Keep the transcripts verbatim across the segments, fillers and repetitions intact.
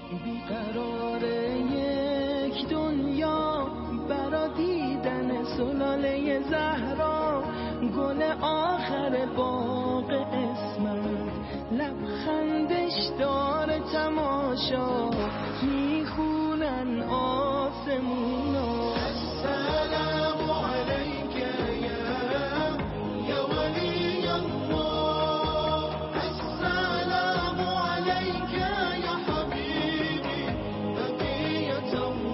بیقرار یک دنیا برا دیدن سلاله زهرا، گل آخر باغ اسمت لبخندش داره تماشا، میخونن آسمونا. السلام علیک یا ولی الله، السلام علیک یا حبیبی بقیت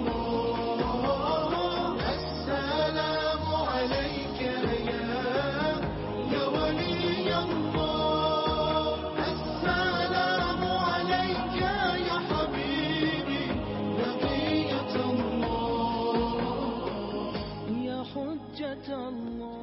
الله، السلام علیک یا ولی الله، السلام علیک یا حبیبی بقیت الله یا حجت الله.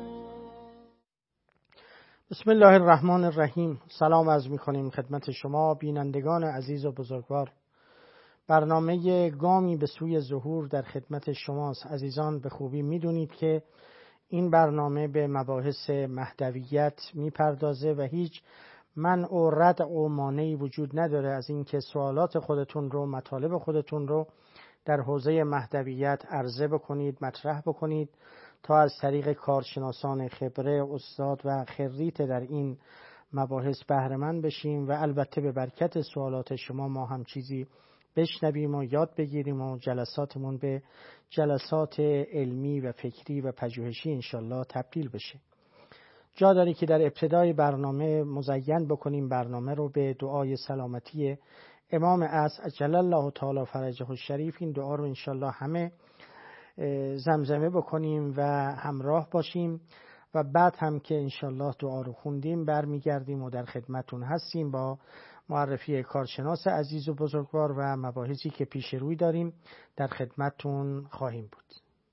بسم الله الرحمن الرحیم. سلام عرض می‌کنیم خدمت شما بینندگان عزیز و بزرگوار. برنامه گامی به سوی ظهور در خدمت شماست. عزیزان به خوبی می‌دونید که این برنامه به مباحث مهدویت می‌پردازه و هیچ منع و ردع و مانعی وجود نداره از اینکه سوالات خودتون رو، مطالب خودتون رو در حوزه مهدویت عرضه بکنید، مطرح بکنید تا از طریق کارشناسان خبره، استاد و خریت در این مباحث بهره مند بشیم و البته به برکت سوالات شما ما هم چیزی بشنویم و یاد بگیریم و جلساتمون به جلسات علمی و فکری و پژوهشی انشالله تبدیل بشه. جا داره که در ابتدای برنامه مزین بکنیم برنامه رو به دعای سلامتی امام عصر عجل الله تعالی فرجه الشریف. این دعا رو انشالله همه زمزمه بکنیم و همراه باشیم و بعد هم که انشالله دعا رو خوندیم برمیگردیم و در خدمتون هستیم با معرفی کارشناس عزیز و بزرگوار و مباحثی که پیش روی داریم در خدمتون خواهیم بود.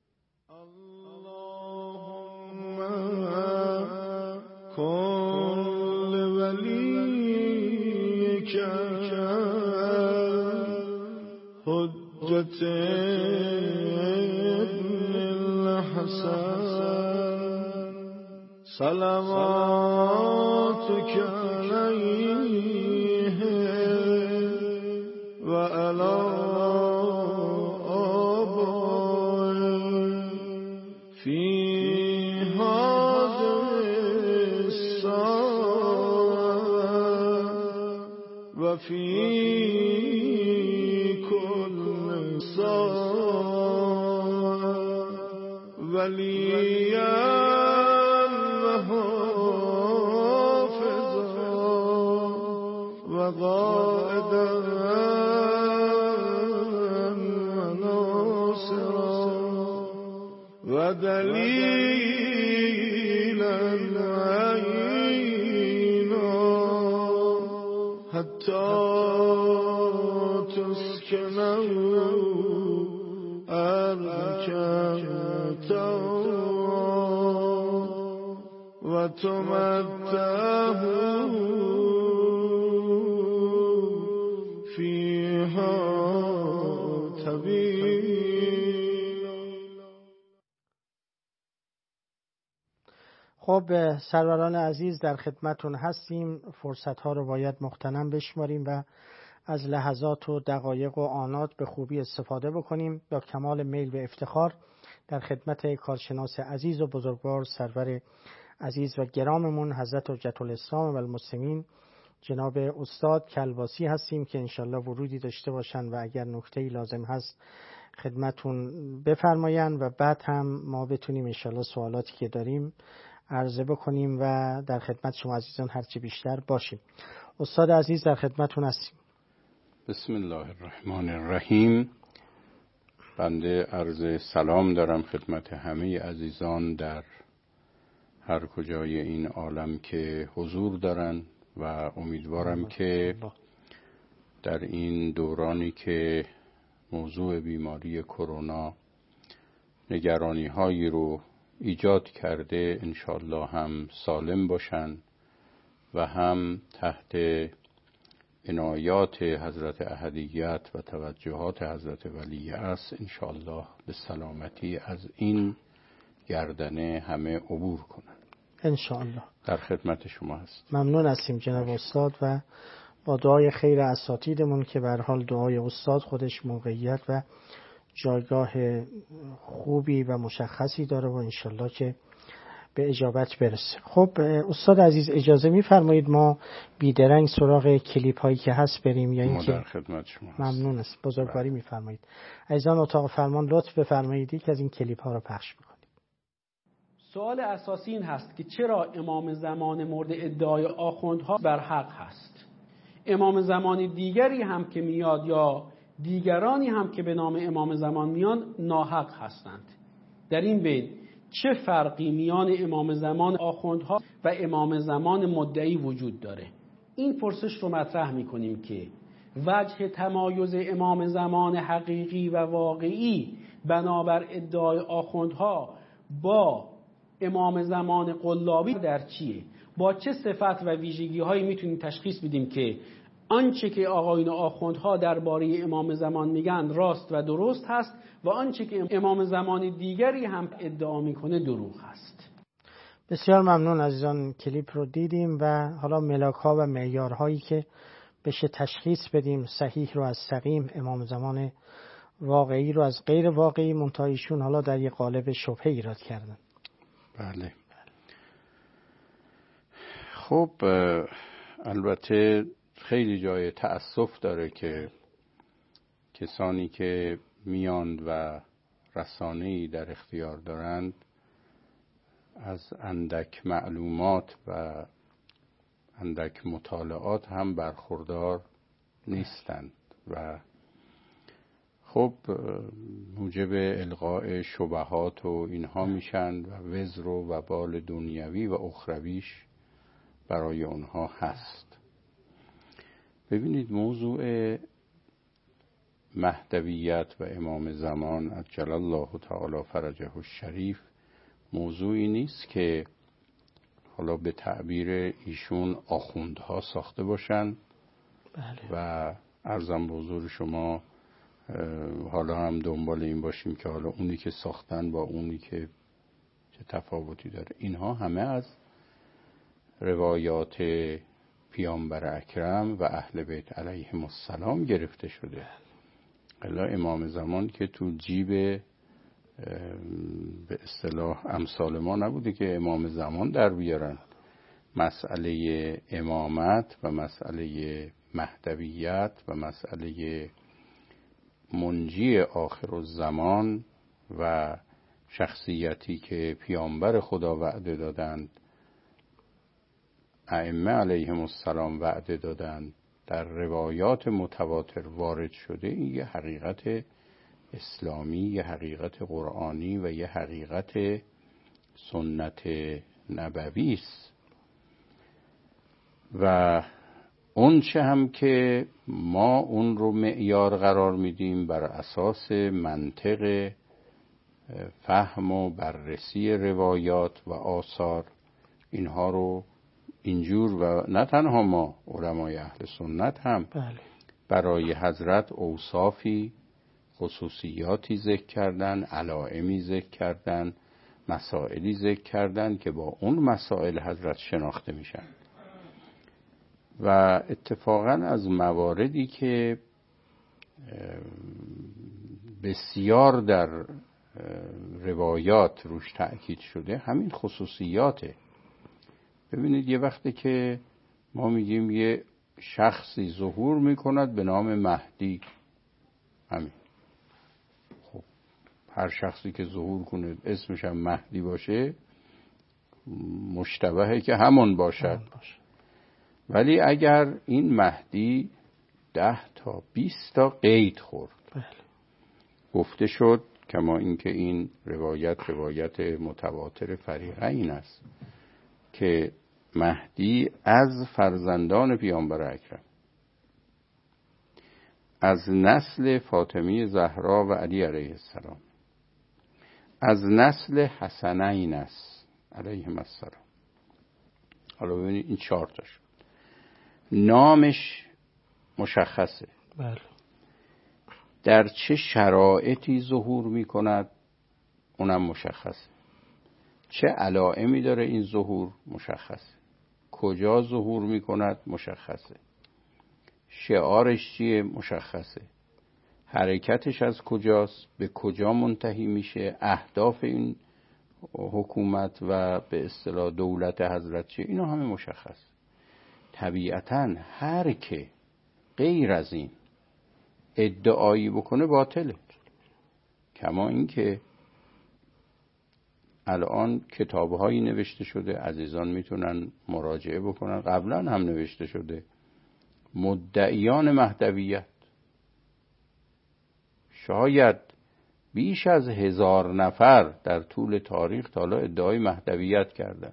اللهم کل ولیک حجت صلواتك عليه و علی آبائه فی هذه الساعة و فی كل ساعة ولیا وقائدا وناصرا ودليلا عينا حتى تسكنه أركعته وتمتعه خب سروران عزیز در خدمتون هستیم. فرصت ها رو باید مغتنم بشماریم و از لحظات و دقایق و آنات به خوبی استفاده بکنیم. با کمال میل و افتخار در خدمت کارشناس عزیز و بزرگوار سرور عزیز و گراممون حضرت حجت الاسلام و المسلمین جناب استاد کلباسی هستیم که انشالله ورودی داشته باشن و اگر نکته‌ای لازم هست خدمتون بفرماین و بعد هم ما بتونیم انشالله سوالاتی که داریم عرضه بکنیم و در خدمت شما عزیزان هرچی بیشتر باشیم. استاد عزیز در خدمتون هستیم. بسم الله الرحمن الرحیم. بنده عرض سلام دارم خدمت همه عزیزان در هر کجای این عالم که حضور دارن و امیدوارم که در این دورانی که موضوع بیماری کرونا نگرانی هایی رو ایجاد کرده انشالله هم سالم باشن و هم تحت عنایات حضرت احدیت و توجهات حضرت ولی عصر انشالله به سلامتی از این گردنه همه عبور کنن انشالله. در خدمت شما هست. ممنون هستیم جناب استاد و با دعای خیر اساتیدمون که به هر حال دعای استاد خودش موقعیت و جایگاه خوبی و مشخصی داره و انشالله که به اجابت برسه. خب استاد عزیز اجازه میفرمایید ما بیدرنگ سراغ کلیپ هایی که هست بریم یا اینکه در خدمت شما ممنون است بزرگواری میفرمایید. عزیزان اتاق فرمان لطف بفرمایید یک از این کلیپ ها رو پخش بکنید. سوال اساسی این هست که چرا امام زمان مورد ادعای آخوندها بر حق هست؟ امام زمان دیگری هم که میاد یا دیگرانی هم که به نام امام زمان میان ناحق هستند. در این بین چه فرقی میان امام زمان آخوندها و امام زمان مدعی وجود داره؟ این پرسش رو مطرح میکنیم که وجه تمایز امام زمان حقیقی و واقعی بنابر ادعای آخوندها با امام زمان قلابی در چیه؟ با چه صفت و ویژگی هایی میتونیم تشخیص بدیم که آنچه که آقایون آخوندها درباره امام زمان میگن راست و درست هست و آنچه که امام زمان دیگری هم ادعا میکنه دروغ هست؟ بسیار ممنون عزیزان. کلیپ رو دیدیم و حالا ملاک ها و معیارهایی که بشه تشخیص بدیم صحیح رو از سقیم، امام زمان واقعی رو از غیر واقعی، منتها ایشون حالا در یک قالب شبهه ایراد کردن. بله. خب البته خیلی جای تأسف داره که کسانی که میاند و رسانه‌ای در اختیار دارند از اندک معلومات و اندک مطالعات هم برخوردار نیستند و خب موجب القاء شبهات و اینها میشن و وزر و وبال دنیوی و اخرویش برای اونها هست. ببینید موضوع مهدویت و امام زمان عجل الله تعالی فرجه الشریف موضوعی نیست که حالا به تعبیر ایشون آخوندها ساخته باشن. بله. و عرضم به حضور شما حالا هم دنبال این باشیم که حالا اونی که ساختن با اونی که چه تفاوتی داره. اینها همه از روایات پیامبر اکرم و اهل بیت علیهم السلام گرفته شده. الا امام زمان که تو جیب به اصطلاح امثال ما نبوده که امام زمان در بیارن. مسئله امامت و مسئله مهدویت و مسئله منجی آخر الزمان و شخصیتی که پیامبر خدا وعده دادند، ائمه علیهم السلام وعده دادند، در روایات متواتر وارد شده، این یه حقیقت اسلامی، یه حقیقت قرآنی و یه حقیقت سنت نبوی است. و اون چه هم که ما اون رو معیار قرار میدیم بر اساس منطق فهم و بررسی روایات و آثار، اینها رو اینجور و نه تنها ما، علمای اهل سنت هم بله. برای حضرت اوصافی، خصوصیاتی ذکر کردن، علائمی ذکر کردن، مسائلی ذکر کردن که با اون مسائل حضرت شناخته میشن. و اتفاقا از مواردی که بسیار در روایات روش تأکید شده همین خصوصیاته. ببینید یه وقتی که ما میگیم یه شخصی ظهور میکند به نام مهدی، همین، خب هر شخصی که ظهور کنه اسمش هم مهدی باشه مشتبهه که همون باشد. ولی اگر این مهدی ده تا بیست تا قید خورد، بله. گفته شد کما اینکه این روایت روایت متواتر فریقین است که مهدی از فرزندان پیامبر اکرم، از نسل فاطمی زهرا و علی علیه السلام، از نسل حسنین است علیهم السلام. حالا ببینید این چهار تا شد. نامش مشخصه، بله. در چه شرایطی ظهور می کند اونم مشخصه، چه علائمی داره این ظهور مشخصه، کجا ظهور می کند مشخصه. شعارش چیه؟ مشخصه. حرکتش از کجاست؟ به کجا منتهی میشه؟ اهداف این حکومت و به اصطلاح دولت حضرت چیه؟ اینا همه مشخص. طبیعتاً هر که غیر از این ادعایی بکنه باطله. کما این که الان کتاب‌هایی نوشته شده، عزیزان میتونن مراجعه بکنن، قبلا هم نوشته شده، مدعیان مهدویت شاید بیش از هزار نفر در طول تاریخ تا حالا ادعای مهدویت کردن.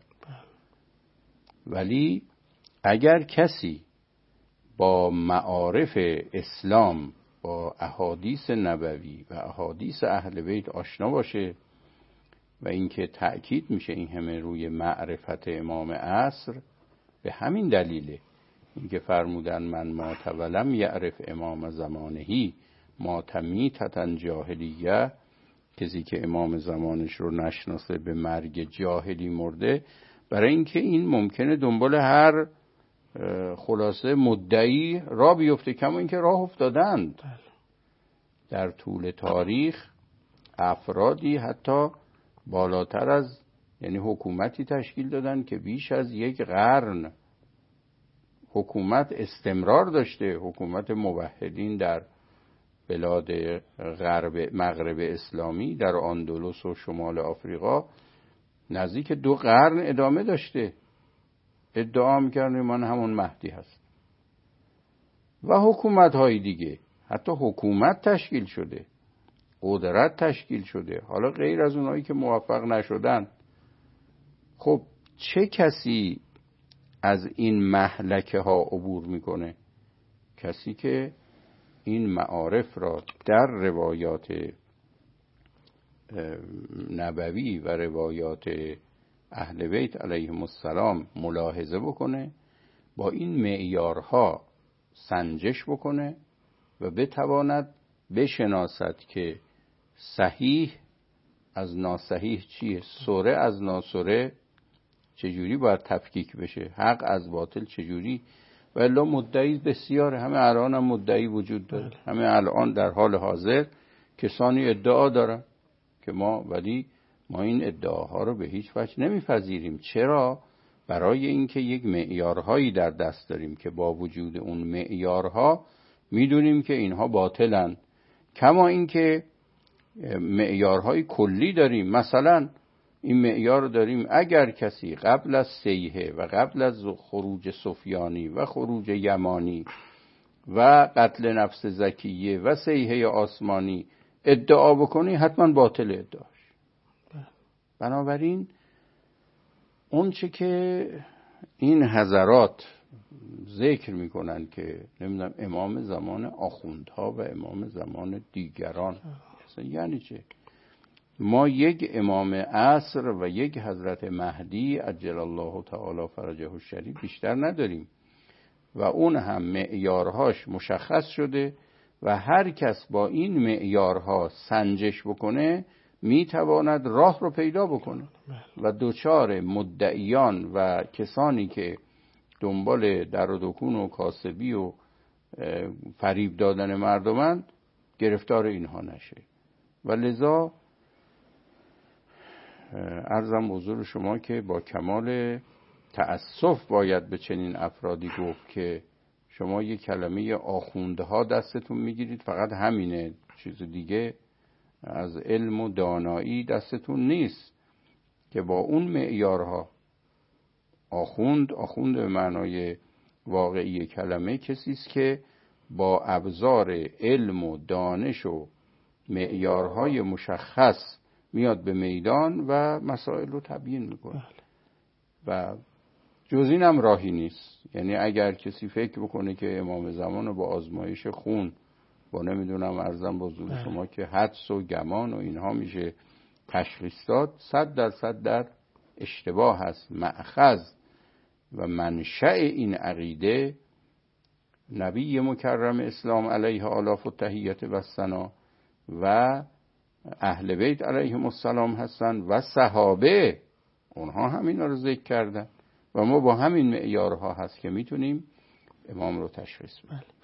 ولی اگر کسی با معارف اسلام، با احادیث نبوی و احادیث اهل بیت آشنا باشه و اینکه تأکید میشه این همه روی معرفت امام عصر، به همین دلیله اینکه فرمودن من مات ولم یعرف امام زمانهی مات میتة جاهلیه، کسی که امام زمانش رو نشناسه به مرگ جاهلی مرده. برای اینکه این ممکنه دنبال هر خلاصه مدعی راه بیفته، کما اینکه راه افتادند در طول تاریخ. افرادی حتی بالاتر از، یعنی حکومتی تشکیل دادن که بیش از یک قرن حکومت استمرار داشته، حکومت موحدین در بلاد غرب مغرب اسلامی، در اندلس و شمال آفریقا نزدیک دو قرن ادامه داشته. ادعا می‌کردن من همون مهدی هست. و حکومت های دیگه، حتی حکومت تشکیل شده، قدرت تشکیل شده، حالا غیر از اونایی که موفق نشدن. خب چه کسی از این مهلکه ها عبور میکنه؟ کسی که این معارف را در روایات نبوی و روایات اهل بیت علیهم السلام ملاحظه بکنه، با این معیارها سنجش بکنه و بتواند بشناسد که صحیح از ناصحیح چیه، سره از ناسره چجوری باید تفکیک بشه، حق از باطل چجوری. و الا مدعی بسیار، همه الان هم مدعی وجود داره، همه الان در حال حاضر کسانی ادعا دارن که ما، ولی ما این ادعاها رو به هیچ وجه نمیپذیریم. چرا؟ برای اینکه یک معیارهایی در دست داریم که با وجود اون معیارها میدونیم که اینها باطلن. کما اینکه معیارهای کلی داریم، مثلا این معیار داریم اگر کسی قبل از سیحه و قبل از خروج سفیانی و خروج یمانی و قتل نفس زکیه و سیحه آسمانی ادعا بکنی حتما باطل ادعاش. بنابراین اون چه که این حضرات ذکر میکنن که نمیدونم امام زمان آخوندها و امام زمان دیگران، یعنی چه؟ ما یک امام عصر و یک حضرت مهدی عجل الله تعالی فرجه الشریف بیشتر نداریم و اون هم معیارهاش مشخص شده و هر کس با این معیارها سنجش بکنه میتواند راه رو پیدا بکنه و دوچار مدعیان و کسانی که دنبال در و دکون و کاسبی و فریب دادن مردمند گرفتار اینها نشه. و لذا عرضم حضور شما که با کمال تأسف باید به چنین افرادی گفت که شما یک کلمه آخوندها دستتون میگیرید، فقط همینه، چیز دیگه از علم و دانایی دستتون نیست. که با اون معیارها آخوند، آخوند به معنای واقعی کلمه کسی است که با ابزار علم و دانش و معیارهای مشخص میاد به میدان و مسائل رو تبیین میکنه و جز این هم راهی نیست. یعنی اگر کسی فکر بکنه که امام زمان رو با آزمایش خون، با نمیدونم ارزم با حضور شما که حدس و گمان و اینها میشه تشخیص داد، صد درصد در اشتباه هست. مأخذ و منشأ این عقیده نبی مکرم اسلام علیه آلاف و تحییت و ثنا و اهل بیت علیهم السلام هستن و صحابه، اونها همین رو ذکر کردن و ما با همین معیارها هست که میتونیم امام رو تشخیص بدیم.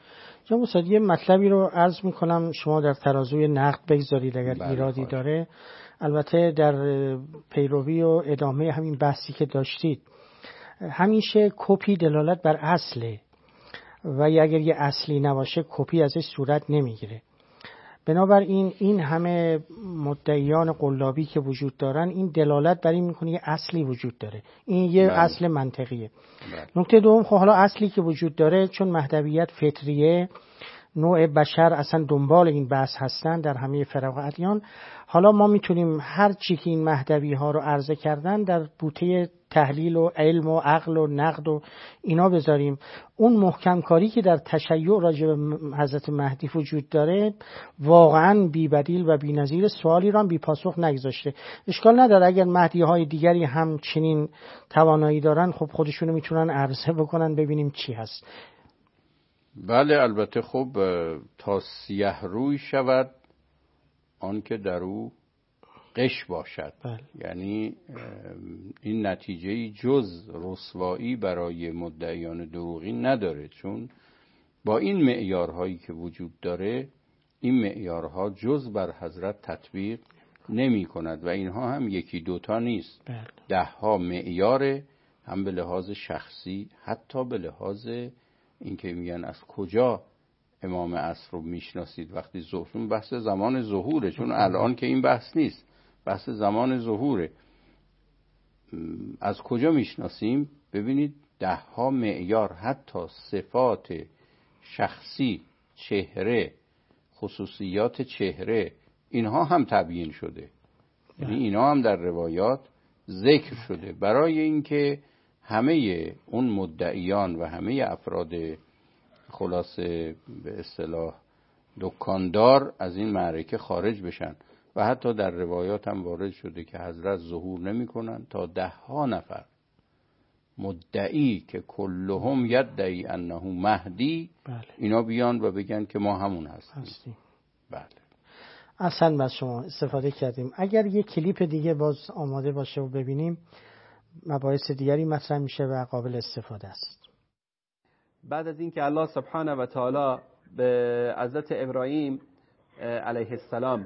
جناب استاد یه مطلبی رو عرض میکنم شما در ترازوی نقد بگذارید اگر بله ایرادی خواهد. داره. البته در پیروی و ادامه همین بحثی که داشتید، همیشه کپی دلالت بر اصله و اگر یه اصلی نباشه کپی ازش صورت نمیگیره. بنابراین این همه مدعیان قلابی که وجود دارن، این دلالت بر این میکنه یه اصلی وجود داره. این یه بله. اصل منطقیه. بله. نکته دوم، خب حالا اصلی که وجود داره، چون مهدویت فطریه، نوع بشر اصلا دنبال این بحث هستن در همه فرق و ادیان، حالا ما میتونیم هر چی که این مهدوی ها رو عرضه کردن در بوته تحلیل و علم و عقل و نقد و اینا بذاریم. اون محکم کاری که در تشیع راجع به حضرت مهدی وجود داره واقعا بی بدیل و بی نظیر، سوالی رو هم بی پاسخ نگذاشته. اشکال نداره اگر مهدی های دیگری هم چنین توانایی دارن، خب خودشونو میتونن عرضه بکنن ببینیم چی هست. بله البته خب تا سیه روی شود آن که در او قش باشد. بله. یعنی این نتیجه جز رسوایی برای مدعیان دروغین نداره، چون با این معیارهایی که وجود داره این معیارها جز بر حضرت تطبیق نمی کند و اینها هم یکی دوتا نیست. بله. ده ها معیاره، هم به لحاظ شخصی، حتی به لحاظ اینکه میگن از کجا امام عصر رو میشناسید. وقتی ظهور، بحث زمان ظهوره، چون الان که این بحث نیست، بحث زمان ظهوره. از کجا میشناسیم؟ ببینید ده ها معیار، حتی صفات شخصی، چهره، خصوصیات چهره، اینها هم تبیین شده. یعنی اینا هم در روایات ذکر شده برای اینکه همه اون مدعیان و همه افراد خلاصه به اصطلاح دکاندار از این معرکه خارج بشن. و حتی در روایات هم وارد شده که حضرت ظهور نمی کنن تا ده ها نفر مدعی که کلهم یدعی انه مهدی، بله. اینا بیان و بگن که ما همون هستیم. هستیم. بله. اصلا بس شما استفاده کردیم. اگر یک کلیپ دیگه باز آماده باشه و ببینیم، مباحث دیگری مطرح میشه و قابل استفاده است. بعد از اینکه الله سبحانه و تعالی به حضرت ابراهیم علیه السلام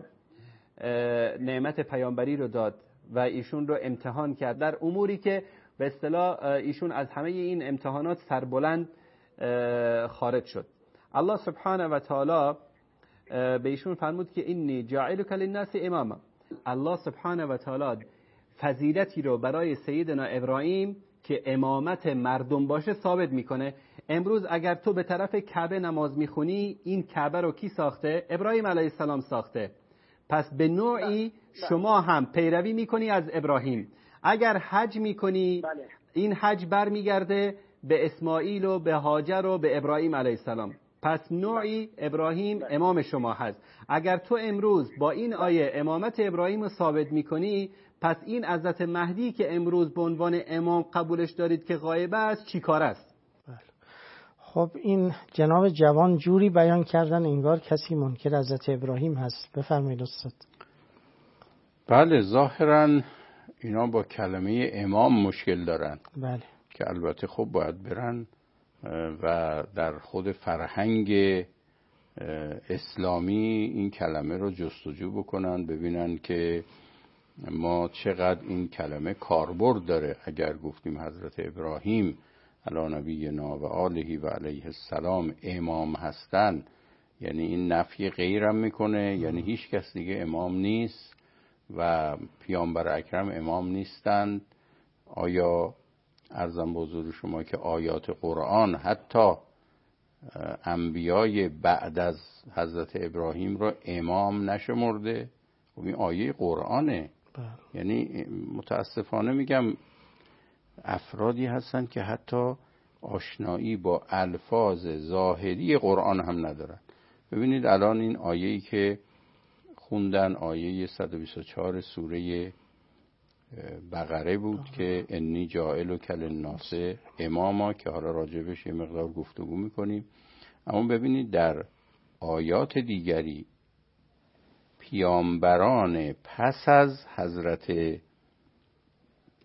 نعمت پیامبری رو داد و ایشون رو امتحان کرد در اموری که به اصطلاح ایشون از همه این امتحانات سربلند خارج شد، الله سبحانه و تعالی به ایشون فرمود که انی جاعلک للناس اماما. الله سبحانه و تعالی فضیلتی رو برای سیدنا ابراهیم که امامت مردم باشه ثابت میکنه. امروز اگر تو به طرف کعبه نماز میخونی، این کعبه رو کی ساخته؟ ابراهیم علیه السلام ساخته. پس به نوعی شما هم پیروی میکنی از ابراهیم. اگر حج میکنی، این حج برمیگرده به اسماعیل و به هاجر و به ابراهیم علیه السلام. پس نوعی ابراهیم امام شما هست. اگر تو امروز با این آیه امامت ابراهیم رو ثابت میکنی، پس این حضرت مهدی که امروز به عنوان امام قبولش دارید که غایب است چی کار است؟ خب این جناب جوان جوری بیان کردن انگار کسی منکر حضرت ابراهیم هست. بفرمایید استاد. بله ظاهراً اینا با کلمه امام مشکل دارن. بله. که البته خب باید برن و در خود فرهنگ اسلامی این کلمه رو جستجو بکنن، ببینن که ما چقدر این کلمه کاربرد داره. اگر گفتیم حضرت ابراهیم علی نبینا و آله و علیه السلام امام هستن، یعنی این نفی غیرم میکنه، یعنی هیچ کس دیگه امام نیست و پیامبر اکرم امام نیستند. آیا عرضم به حضور شما که آیات قرآن حتی انبیای بعد از حضرت ابراهیم رو امام نشمرده؟ و این آیه قرآنه. یعنی متاسفانه میگم افرادی هستن که حتی آشنایی با الفاظ ظاهری قرآن هم ندارن. ببینید الان این آیه‌ای که خوندن، آیه صد و بیست و چهار سوره بقره بود که انی جاعلک للناس اماما، که حالا راجبش یه مقدار گفتگو میکنیم. اما ببینید در آیات دیگری پیامبران پس از حضرت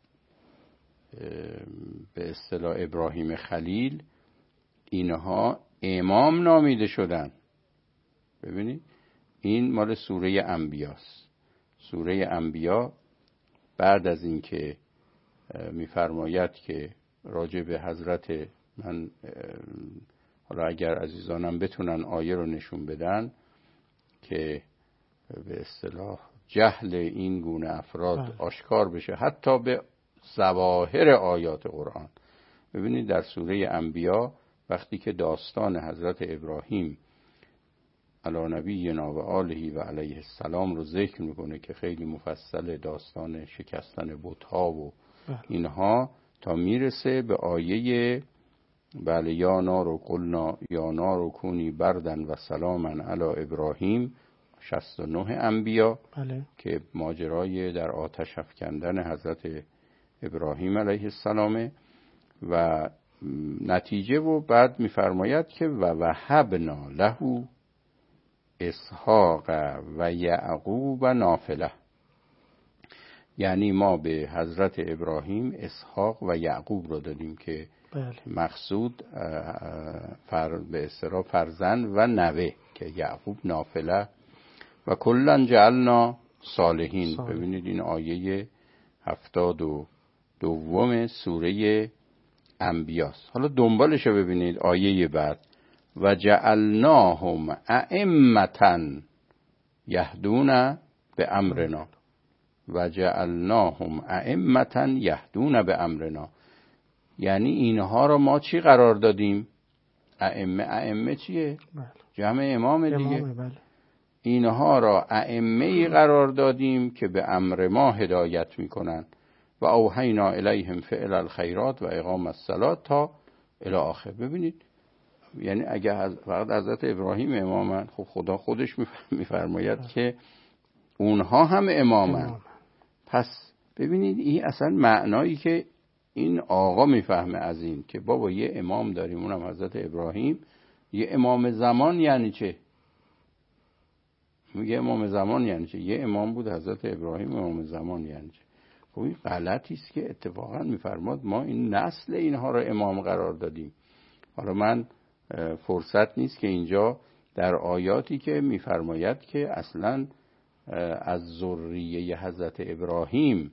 به اصطلاح ابراهیم خلیل، اینها امام نامیده شدن. ببینید این مال سوره انبیاست. سوره انبیا بعد از اینکه میفرماید که راجع به حضرت، من حالا اگر عزیزانم بتونن آیه رو نشون بدن که به اصطلاح جهل این گونه افراد آشکار بشه حتی به ظواهر آیات قرآن. ببینید در سوره انبیا وقتی که داستان حضرت ابراهیم علی نبینا و آله و علیه السلام رو ذکر میکنه که خیلی مفصل داستان شکستن بت‌ها و اینها تا میرسه به آیه بله یا نار قلنا یا نار کونی بردن و سلاما علی ابراهیم شصت و نه انبیا بله. که ماجرای در آتش افکندن حضرت ابراهیم علیه السلام و نتیجه و بعد میفرماید که و وهبنا له اسحاق و یعقوب نافله، یعنی ما به حضرت ابراهیم اسحاق و یعقوب رو دادیم که بله. مقصود فر به اصطلاح فرزند و نوه که یعقوب نافله و کلا جعلنا صالحین صالح. ببینید این آیه هفتاد و دوم سوره انبیاست. حالا دنبالش رو ببینید آیه بعد و جعلناهم ائمة یهدون به امرنا و جعلناهم ائمة یهدون به امرنا، یعنی اینها رو ما چی قرار دادیم؟ ائمه. ائمه چیه؟ بله. جمع امام دیگه. امام بله. اینها را ائمه قرار دادیم که به امر ما هدایت میکنن و اوحینا الیهم فعل الخیرات و اقام الصلاة تا الی آخر. ببینید یعنی اگه فقط حضرت ابراهیم امامن، خب خدا خودش میفرماید که اونها هم امامن. امام. پس ببینید این اصلا معنایی که این آقا میفهمه از این که بابا یه امام داریم اونم حضرت ابراهیم، یه امام زمان یعنی چه؟ یه امام زمان یعنی چه؟ یه امام بود حضرت ابراهیم، امام زمان یعنی چه؟ خب این غلطی است که اتفاقا میفرماد ما این نسل اینها رو امام قرار دادیم. حالا من فرصت نیست که اینجا در آیاتی که میفرماید که اصلا از ذریه حضرت ابراهیم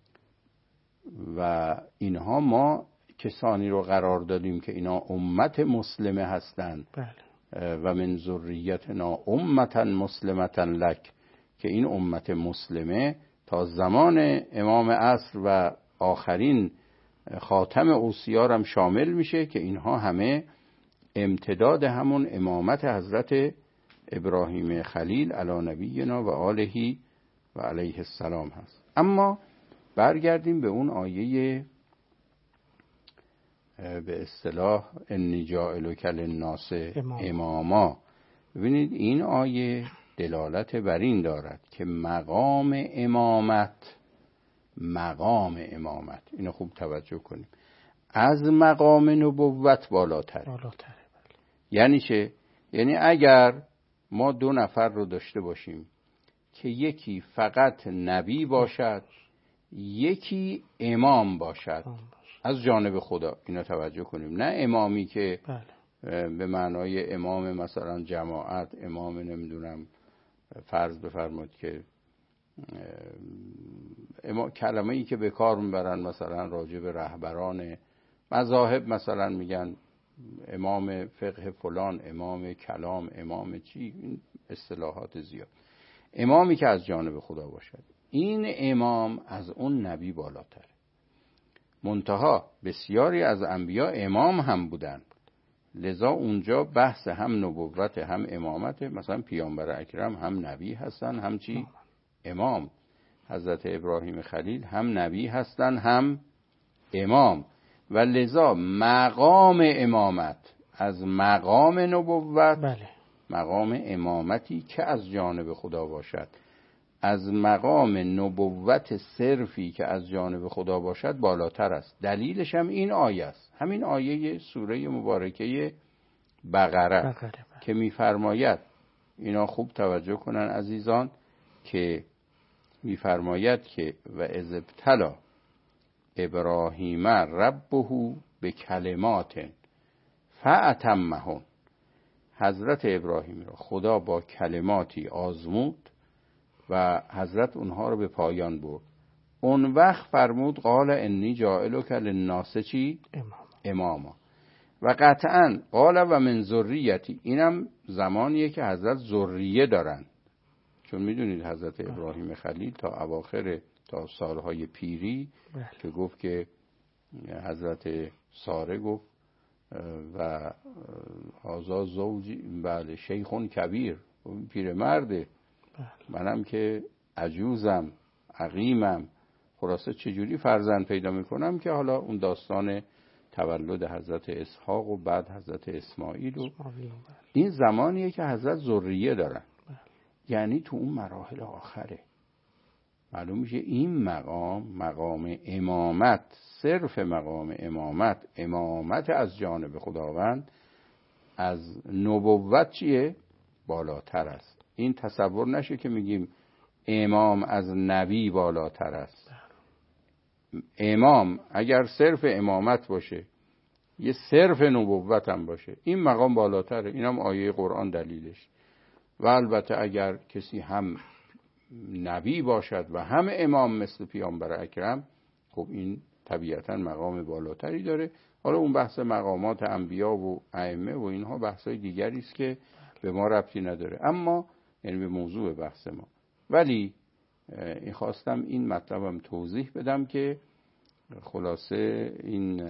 و اینها ما کسانی رو قرار دادیم که اینا امت مسلمه هستند و من ذریتنا امتا مسلمتا لک، که این امت مسلمه تا زمان امام عصر و آخرین خاتم اوصیا هم شامل میشه که اینها همه امتداد همون امامت حضرت ابراهیم خلیل علی نبینا و آله و علیه السلام هست. اما برگردیم به اون آیه به اصطلاح انی جاعلک للناس اماما. ببینید این آیه دلالت بر این دارد که مقام امامت مقام امامت اینو خوب توجه کنیم از مقام نبوت بالاتره. بالاتره بله. یعنی چه؟ یعنی اگر ما دو نفر رو داشته باشیم که یکی فقط نبی باشد یکی امام باشد از جانب خدا، اینو توجه کنیم، نه امامی که بله. به معنای امام مثلا جماعت، امام نمیدونم فرض بفرمایید که اما کلمه ای که به کار میبرن مثلا راجع به رهبران مذاهب، مثلا میگن امام فقه فلان، امام کلام، امام چی، این اصطلاحات زیاد. امامی که از جانب خدا باشد، این امام از اون نبی بالاتره. منتها بسیاری از انبیا امام هم بودن، لذا اونجا بحث هم نبوت هم امامت. مثلا پیامبر اکرم هم نبی هستن هم چی؟ امام. حضرت ابراهیم خلیل هم نبی هستن هم امام، و لذا مقام امامت از مقام نبوت بله. مقام امامتی که از جانب خدا باشد از مقام نبوت صرفی که از جانب خدا باشد بالاتر است. دلیلش هم این آیه است، همین آیه سوره مبارکه بقره, بقره که میفرماید، اینا خوب توجه کنن عزیزان، که میفرماید که و اذ ابتلی ابراهیم ربه به کلمات فاتمهن. حضرت ابراهیم را خدا با کلماتی آزمود و حضرت اونها رو به پایان برد. اون وقت فرمود قال انی جاعلک للناس چی؟ امام. اماما. و قطعا قال و من ذریتی، اینم زمانیه که حضرت ذریه دارن، چون میدونید حضرت ابراهیم خلیل تا اواخر تا سالهای پیری بله. که گفت که حضرت ساره گفت و هذا زوجی بله شیخون کبیر، پیرمرده، منم که عجوزم عقیمم، خلاصه چجوری فرزند پیدا میکنم که حالا اون داستان تولد حضرت اسحاق و بعد حضرت اسماعیل و این زمانیه که حضرت ذریه دارن، یعنی تو اون مراحل آخره. معلوم میشه این مقام مقام امامت، صرف مقام امامت، امامت از جانب خداوند از نبوت چیه؟ بالاتر است. این تصور نشه که میگیم امام از نبی بالاتر است. امام اگر صرف امامت باشه یه صرف نبوت هم باشه این مقام بالاتره، این هم آیه قرآن دلیلش. و البته اگر کسی هم نبی باشد و هم امام مثل پیامبر اکرم، خب این طبیعتا مقام بالاتری داره. حالا اون بحث مقامات انبیا و ائمه و اینها بحثای دیگری است که به ما ربطی نداره، اما یعنی به موضوع بحث ما. ولی این خواستم این مطلبم توضیح بدم که خلاصه این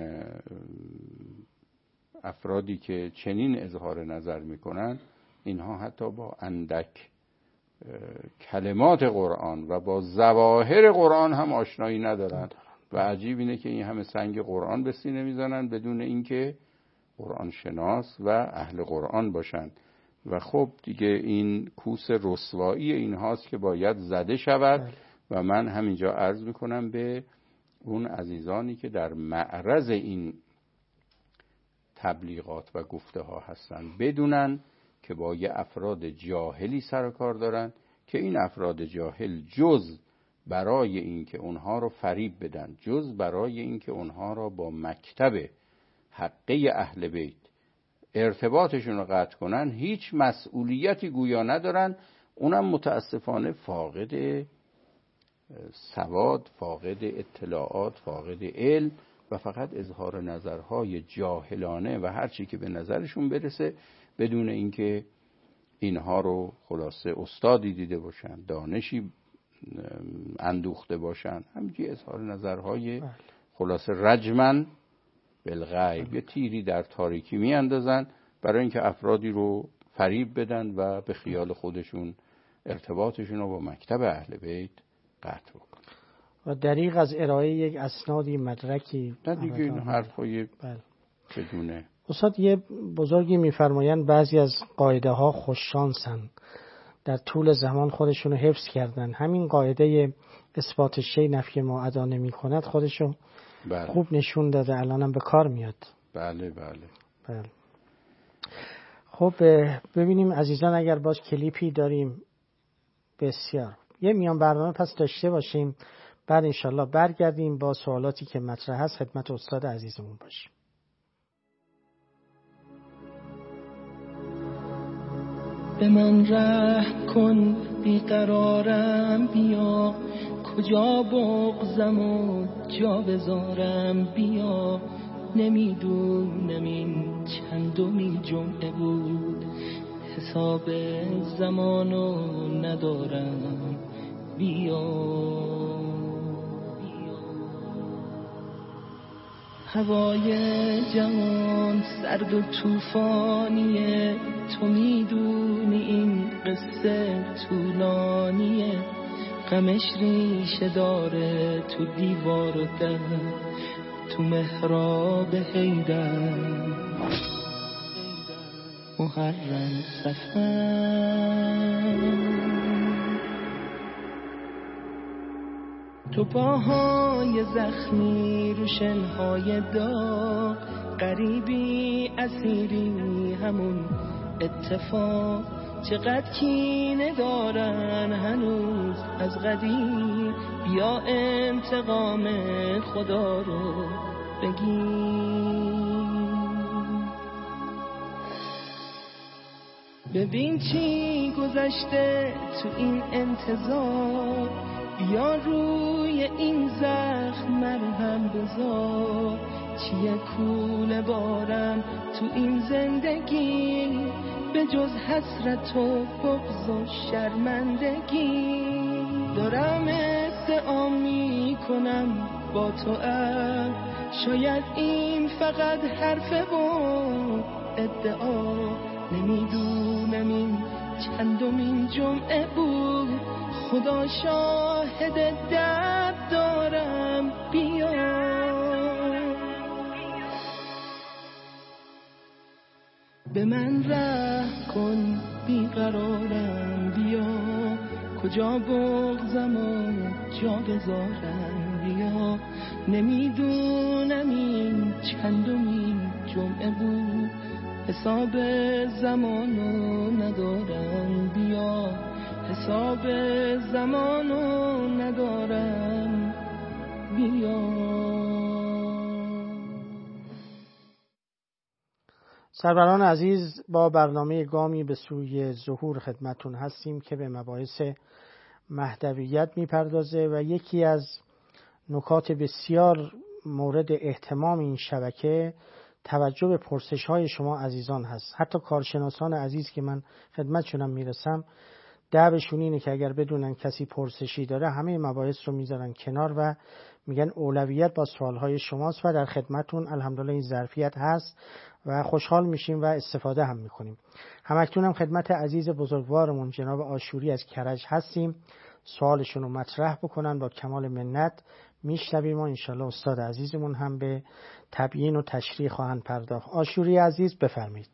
افرادی که چنین اظهار نظر میکنن اینها حتی با اندک کلمات قرآن و با ظواهر قرآن هم آشنایی ندارن و عجیب اینه که این همه سنگ قرآن به سینه میزنن بدون اینکه قرآن شناس و اهل قرآن باشن. و خب دیگه این کوس رسوایی اینهاست که باید زده شود. و من همینجا عرض میکنم به اون عزیزانی که در معرض این تبلیغات و گفته ها هستن بدونن که با یه افراد جاهلی سر و کار دارن که این افراد جاهل جز برای این که اونها رو فریب بدن، جز برای این که اونها رو با مکتب حقه اهل بیت ارتباطشون رو قطع کنن هیچ مسئولیتی گویا ندارن. اونم متاسفانه فاقد سواد، فاقد اطلاعات، فاقد علم و فقط اظهار نظرهای جاهلانه و هر چی که به نظرشون برسه بدون اینکه اینها رو خلاصه استادی دیده باشن، دانشی اندوخته باشن، همینجوری اظهار نظرهای خلاصه رجمن بالغیب، یه تیری در تاریکی میاندازن برای اینکه افرادی رو فریب بدن و به خیال خودشون ارتباطشون رو با مکتب اهل بیت قطع بکنن و دریغ از ارائه یک اسنادی مدرکی. نه دیگه این حرفای بدونه. استاد یه بزرگی میفرمایند بعضی از قاعده ها خوششانسن، در طول زمان خودشون رو حفظ کردن. همین قاعده اثبات شی نفی ما ادا نمی کند خودشو بله. خوب نشون داده، الانم به کار میاد. بله بله بله. خب ببینیم عزیزان اگر باز کلیپی داریم. بسیار یه میان برنامه پس داشته باشیم، بعد انشالله برگردیم با سوالاتی که مطرح هست خدمت استاد عزیزمون باشیم. به من رحم کن بیقرارم بیا، کجا بغضم و جا بذارم بیا، نمیدونم این چندمی جمعه بود، حساب زمانو ندارم بیا. هوای جهان سرد و طوفانیه، تو میدونی این قصه طولانیه، غمش ریشه داره تو دیوار و در، تو محراب حیدر محرم سفر. تو پاهای زخمی رو شنهای داغ، غریبی اسیری همون اتفاق، چقدر کینه دارن هنوز از قدیم، بیا انتقام خدا رو بگیر. ببین چی گذشته تو این انتظار، بیا روی این زخم مرهم بذار. چیه کوله بارم تو این زندگی، به جز حسرت و بغض و شرمندگی. دارم ادعا میکنم با تو ام، شاید این فقط حرف و ادعا. نمیدونم این چندمین جمعه بود، خدا شاهد درد دارم. بیا به من ره کن بیقرارم، بیا کجا بغضم و جا بذارم. بیا نمیدونم این چندمین جمعه بود، حساب زمانو ندارم. بیا حساب زمانو ندارم. بیا. سروران عزیز، با برنامه گامی به سوی ظهور خدمتون هستیم که به مباحث مهدویت میپردازه و یکی از نکات بسیار مورد اهتمام این شبکه توجه به پرسش های شما عزیزان هست. حتی کارشناسان عزیز که من خدمتشونم میرسم، دعوشون اینه که اگر بدونن کسی پرسشی داره همه مباحث رو میذارن کنار و میگن اولویت با سوالهای شماست و در خدمتون الحمدلله این ظرفیت هست و خوشحال میشیم و استفاده هم میکنیم. همکنون هم خدمت عزیز بزرگوارمون جناب آشوری از کرج هستیم، سوالشون رو مطرح بکنن، با کمال منت میشنویم و انشالله استاد عزیزمون هم به تبیین و تشریح خواهند پرداخت. آشوری عزیز بفرمایید.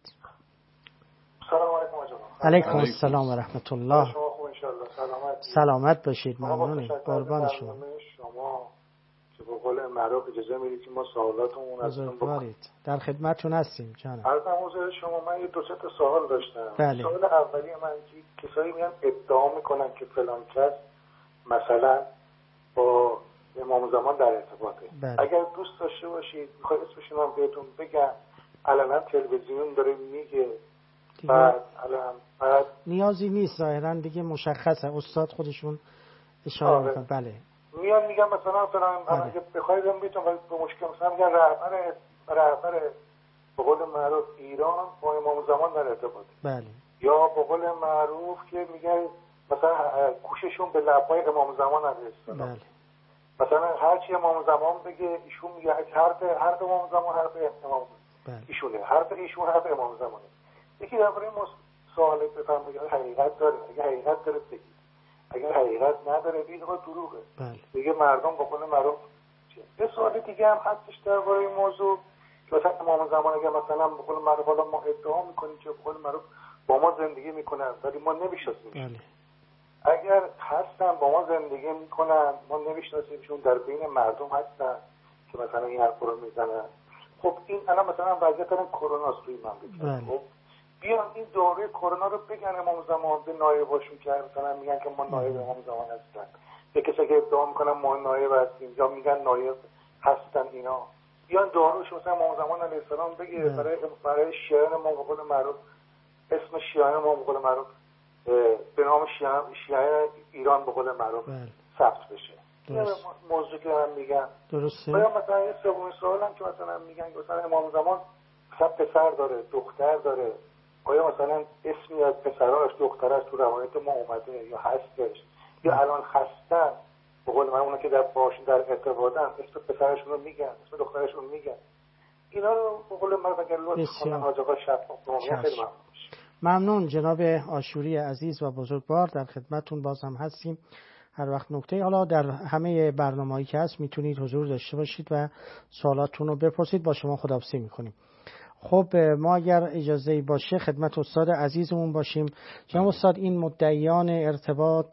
سلام علیکم آقا. علیکم السلام و رحمت الله. شما خوب انشالله. سلامت سلامت باشید. ممنونیم. قربان شما. شما که به قول معروف اجازه میدید که ما سوالاتمون ازتون بکنیم. در خدمتتون هستیم جانم. عرضم حضور شما من یه دو سه تا سوال داشتم. بله. سوال اولی من که کسایی میان ادعا میکنن که فلان کس مثلا با امام زمان در ارتباطه. بله. اگر دوست داشته باشید میخوای اسمش من بهتون بگم، الان تلویزیون داره میگه، بعد الان بعد نیازی نیست ظاهرا دیگه مشخصه، استاد خودشون اشاره میکنن. بله. میان میگم مثلا مثلا اگه بخواید میتونم به مشکل مثلا میگن رهبر رهبر به قول معروف ایران با امام زمان در ارتباطه. بله. یا به قول معروف که میگن مثلا گوششون به لبای امام زمان علیه السلام. بله. مثلا هر چی امام زمان بگه ایشون میگه حرف حرف امام زمان حرف امام بله. ایشونه، حرف ایشون حرف امام زمانه. یکی درباره سوال بفهم بگه حقیقت داره، اگه حقیقت داره بگید، اگر حقیقت نداره بگید آقا دروغه. بله. دیگه مردم با قول معروف چه. یه سوال دیگه هم هستش درباره این موضوع که مثلا امام زمان اگه مثلا به قول معروف حالا ما ادعا میکنیم که به قول معروف با ما زندگی میکنن ولی ما نمیشناسیم. بله. اگر هستن با ما زندگی میکنن ما نمیشناسیمشون، در بین مردم هستن که مثلا این حرف رو میزنن. خب این الان مثلا وضعیت الان کرونا است توی مملکت. خب بیان این دوره کرونا رو بگن امام زمان به نایباشون که مثلا میگن که ما نایب امام زمان هستن، یا کسی که ادعا میکنن ما نایب هستیم یا میگن نایب هستن، اینا بیان داروش مثلا امام زمان علیه السلام بگه برای برای شیعیان ما به قول معروف اسم شیعیان ما به قول معروف به نام شیعه شیعه ایران به قول معروف ثبت بشه. این موضوع که من میگم درسته. یا مثلا یه سومین سوال هم که مثلا میگن که مثلا امام زمان سب پسر داره دختر داره، آیا مثلا اسمی از پسراش دخترش تو روایت ما اومده یا هستش یا الان هستن به قول من اونا که در باشون در ارتباطن اسم پسرشون رو میگن اسم دخترشون میگن. اینا رو به قول من اگر لطف کنن حاج آقا شفاف بگم خیلی ممنون. ممنون جناب آشوری عزیز و بزرگوار، در خدمتتون باز هم هستیم هر وقت نکته. حالا در همه برنامه‌ای که هست میتونید حضور داشته باشید و سوالاتتون رو بپرسید. با شما خداحافظی میکنیم. خب ما اگر اجازه باشه خدمت استاد عزیزمون باشیم. جناب استاد، این مدعیان ارتباط،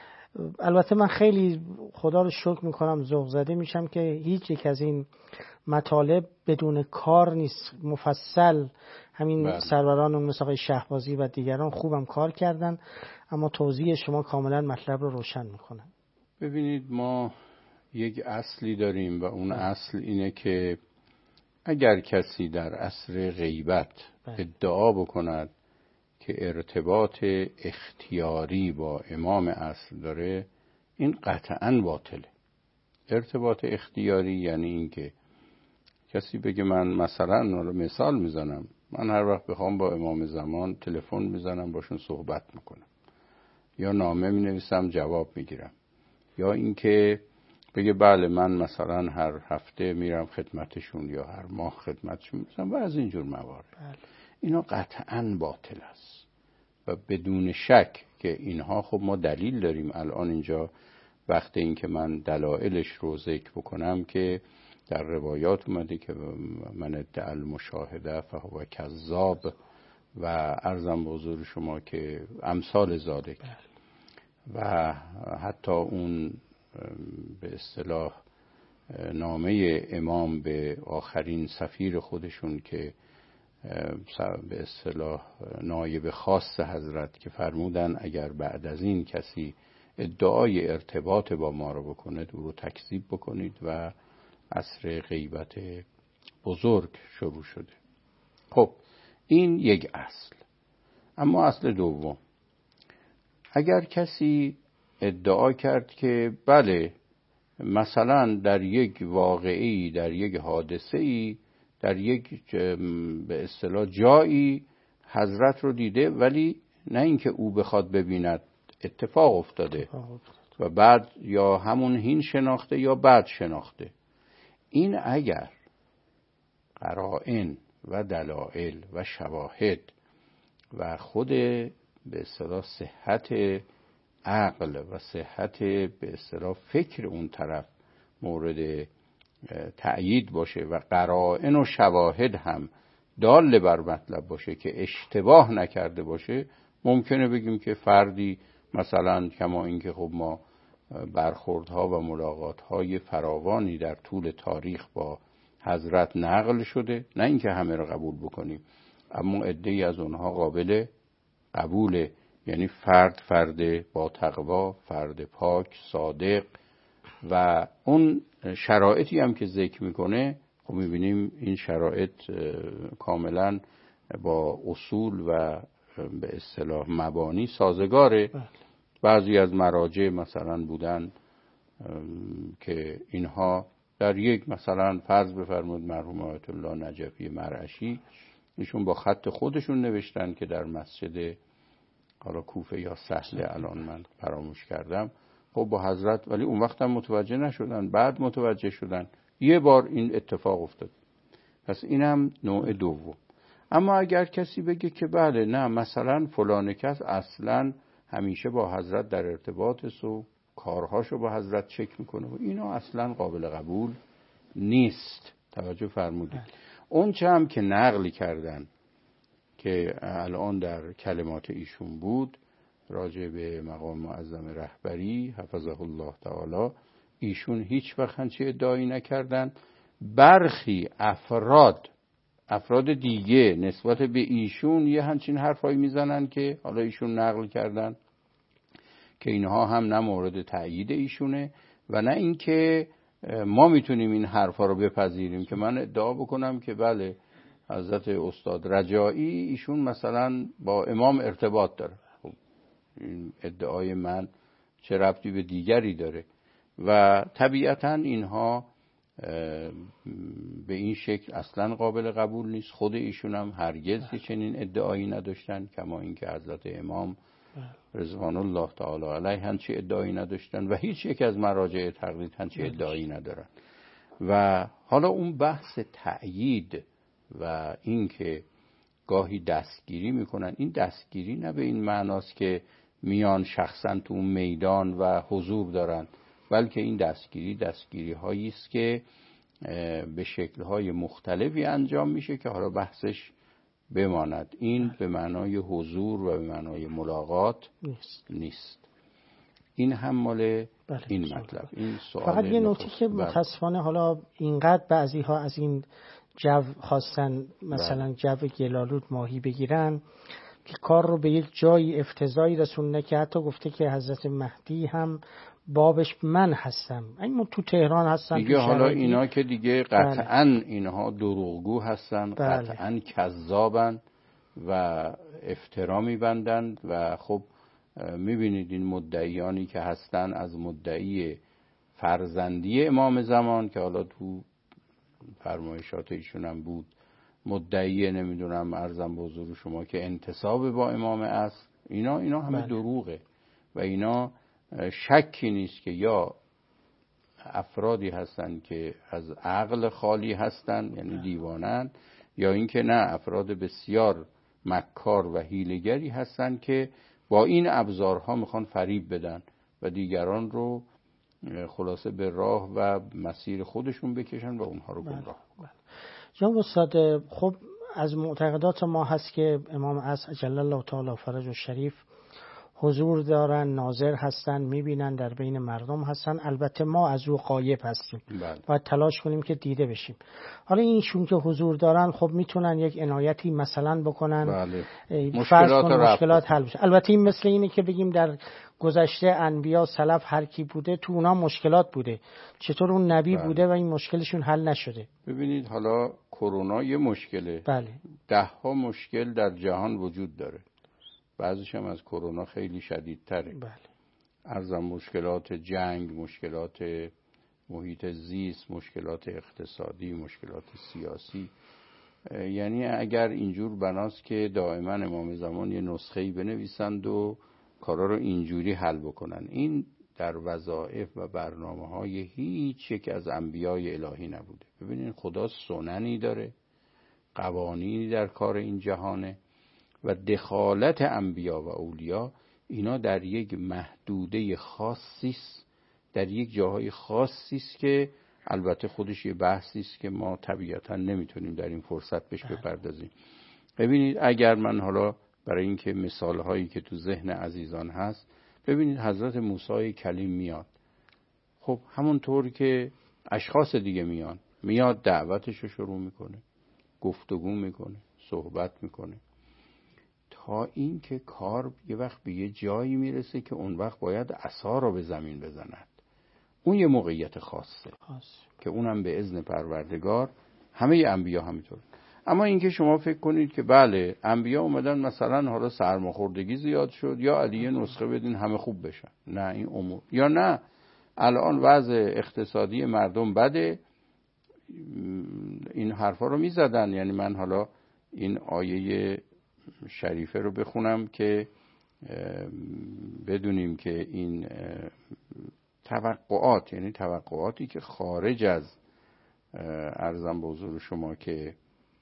البته من خیلی خدا رو شکر میکنم ذوق زده میشم که هیچ یک از این مطالب بدون کار نیست، مفصل همین بله. سروران مثل آقای شهبازی و دیگران خوبم کار کردن، اما توضیح شما کاملا مطلب رو روشن میکنه. ببینید ما یک اصلی داریم و اون اصل اینه که اگر کسی در عصر غیبت ادعا بکند که ارتباط اختیاری با امام اصل داره این قطعاً باطله. ارتباط اختیاری یعنی این که کسی بگه من مثلا مثال میزنم، من هر وقت بخوام با امام زمان تلفن میزنم باشون صحبت میکنم، یا نامه مینویسم جواب میگیرم، یا اینکه بگه بله من مثلا هر هفته میرم خدمتشون یا هر ماه خدمتشون میرم و از اینجور موارد. بله. اینا قطعاً باطل است و بدون شک که اینها، خب ما دلیل داریم الان اینجا وقت این که من دلایلش رو ذکر بکنم که در روایات اومده که من ادعا المشاهده فهو کذاب و عرضم به حضور شما که امثال ذالک. و حتی اون به اصطلاح نامه امام به آخرین سفیر خودشون که به اصطلاح نایب خاص حضرت که فرمودن اگر بعد از این کسی ادعای ارتباط با ما رو بکنه او رو تکذیب بکنید و عصر غیبت بزرگ شروع شده. خب این یک اصل. اما اصل دوم، اگر کسی ادعا کرد که بله مثلا در یک واقعی، در یک حادثه‌ای، در یک به اصطلاح جایی حضرت رو دیده ولی نه اینکه او بخواد ببیند، اتفاق افتاده و بعد یا همون هین شناخته یا بعد شناخته، این اگر قرائن و دلائل و شواهد و خود به اصطلاح صحت عقل و صحت به اصطلاح فکر اون طرف مورد تأیید باشه و قرائن و شواهد هم دال بر مطلب باشه که اشتباه نکرده باشه، ممکنه بگیم که فردی مثلا کما اینکه خب ما برخوردها و ملاقاتهای فراوانی در طول تاریخ با حضرت نقل شده، نه اینکه همه رو قبول بکنیم، اما عده‌ای از اونها قابل قبوله، یعنی فرد فرد با تقوا، فرد پاک، صادق و اون شرایطی هم که ذکر میکنه خب میبینیم این شرایط کاملا با اصول و به اصطلاح مبانی سازگاره. بعضی از مراجع مثلا بودن که اینها در یک مثلا فرض بفرمود مرحوم آیت الله نجفی مرعشی، ایشون با خط خودشون نوشتن که در مسجد حالا کوفه یا سهل الان من فراموش کردم، خب با حضرت، ولی اون وقت هم متوجه نشدن، بعد متوجه شدن، یه بار این اتفاق افتاد. پس اینم نوع دوم. اما اگر کسی بگه که بله نه مثلا فلان کس اصلا همیشه با حضرت در ارتباط و کارهاشو با حضرت چک میکنه و اینا اصلا قابل قبول نیست. توجه فرمودید. اون چه هم که نقلی کردن که الان در کلمات ایشون بود راجع به مقام معظم رهبری حفظه الله تعالی، ایشون هیچ وقت همچین ادعایی نکردن. برخی افراد افراد دیگه نسبت به ایشون یه همچین حرفایی میزنن که حالا ایشون نقل کردن که اینها هم نه مورد تأیید ایشونه و نه اینکه ما میتونیم این حرفا رو بپذیریم که من ادعا بکنم که بله حضرت استاد رجایی ایشون مثلا با امام ارتباط داره. خب این ادعای من چه ربطی به دیگری داره؟ و طبیعتا اینها به این شکل اصلا قابل قبول نیست. خود ایشون هم هرگز که چنین ادعایی نداشتن، کما اینکه حضرت امام رضوان الله تعالی علیه همچی ادعایی نداشتن و هیچ یک از مراجع تقلید همچی ادعایی ندارن. و حالا اون بحث تأیید و این که گاهی دستگیری میکنن، این دستگیری نه به این معناست که میان شخصا تو اون میدان و حضور دارن، بلکه این دستگیری دستگیری هایی است که به شکل‌های مختلفی انجام میشه که حالا بحثش بماند. این به معنای حضور و به معنای ملاقات نیست, نیست. این هم مال بله این مطلب. این سوال فقط یه نکته که متاسفانه حالا اینقدر بعضی ها از این جو خواستن مثلا بله. جو گلالود ماهی بگیرن که کار رو به یک جایی افتضاحی رسونده که حتی گفته که حضرت مهدی هم بابش من هستم. این تو تهران هستن دیگه. حالا اینا که دیگه قطعاً بله. اینها دروغگو هستن، بله. قطعاً کذابن و افترا میبندند و خب میبینید این مدعیانی که هستن، از مدعی فرزندی امام زمان که حالا تو فرمایشات ایشون هم بود، مدعی نمیدونم عرضم به حضور شما که انتساب با امام است، اینا اینا همه بله. دروغه و اینا شکی نیست که یا افرادی هستن که از عقل خالی هستن، یعنی دیوانن، یا اینکه نه، افراد بسیار مکار و حیله‌گری هستن که با این ابزارها میخوان فریب بدن و دیگران رو خلاصه به راه و مسیر خودشون بکشن و اونها رو گمراه کنن. جناب استاد، خب از معتقدات ما هست که امام عصر اجل الله تعالی فرجه الشریف حضور دارن، ناظر هستن، میبینن، در بین مردم هستن. البته ما از او غایب هستیم، بله. باید تلاش کنیم که دیده بشیم. حالا اینشون که حضور دارن خب میتونن یک عنایتی مثلا بکنن، بله. مشکلات, مشکلات حل بشه. البته این مثل اینه که بگیم در گذشته انبیا سلف هر کی بوده تو اونا مشکلات بوده، چطور اون نبی بله. بوده و این مشکلشون حل نشده. ببینید حالا کرونا یه مشکله، بله. ده ها مشکل در جهان وجود داره، بعضیش هم از کرونا خیلی شدیدتره. بله. عرضم مشکلات جنگ، مشکلات محیط زیست، مشکلات اقتصادی، مشکلات سیاسی. یعنی اگر اینجور بناست که دائما امام زمان یه نسخه‌ای بنویسند و کارا رو اینجوری حل بکنن، این در وظایف و برنامه‌های هیچ یک از انبیای الهی نبوده. ببینید خدا سننی داره، قوانینی در کار این جهانه و دخالت انبیا و اولیا اینا در یک محدوده خاصی است، در یک جاهای خاصی است که البته خودش یه بحثی است که ما طبیعتا نمیتونیم در این فرصت بهش بپردازیم. ببینید اگر من حالا برای اینکه مثالهایی که تو ذهن عزیزان هست، ببینید حضرت موسی کلیم میاد، خب همونطور که اشخاص دیگه میان، میاد دعوتش رو شروع میکنه، گفتگو میکنه، صحبت میکنه، تا این که کار یه وقت به یه جایی میرسه که اون وقت باید عصا رو به زمین بزند. اون یه موقعیت خاصه خاص. که اونم به اذن پروردگار. همه انبیا همینطور. اما اینکه شما فکر کنید که بله انبیا اومدن مثلا حالا سرماخوردگی زیاد شد یا علیه نسخه بدین همه خوب بشن، نه این امور، یا نه الان وضع اقتصادی مردم بده، این حرفا رو میزدن. یعنی من حالا این آیه شریفه رو بخونم که بدونیم که این توقعات، یعنی توقعاتی که خارج از عرضم به حضور شما که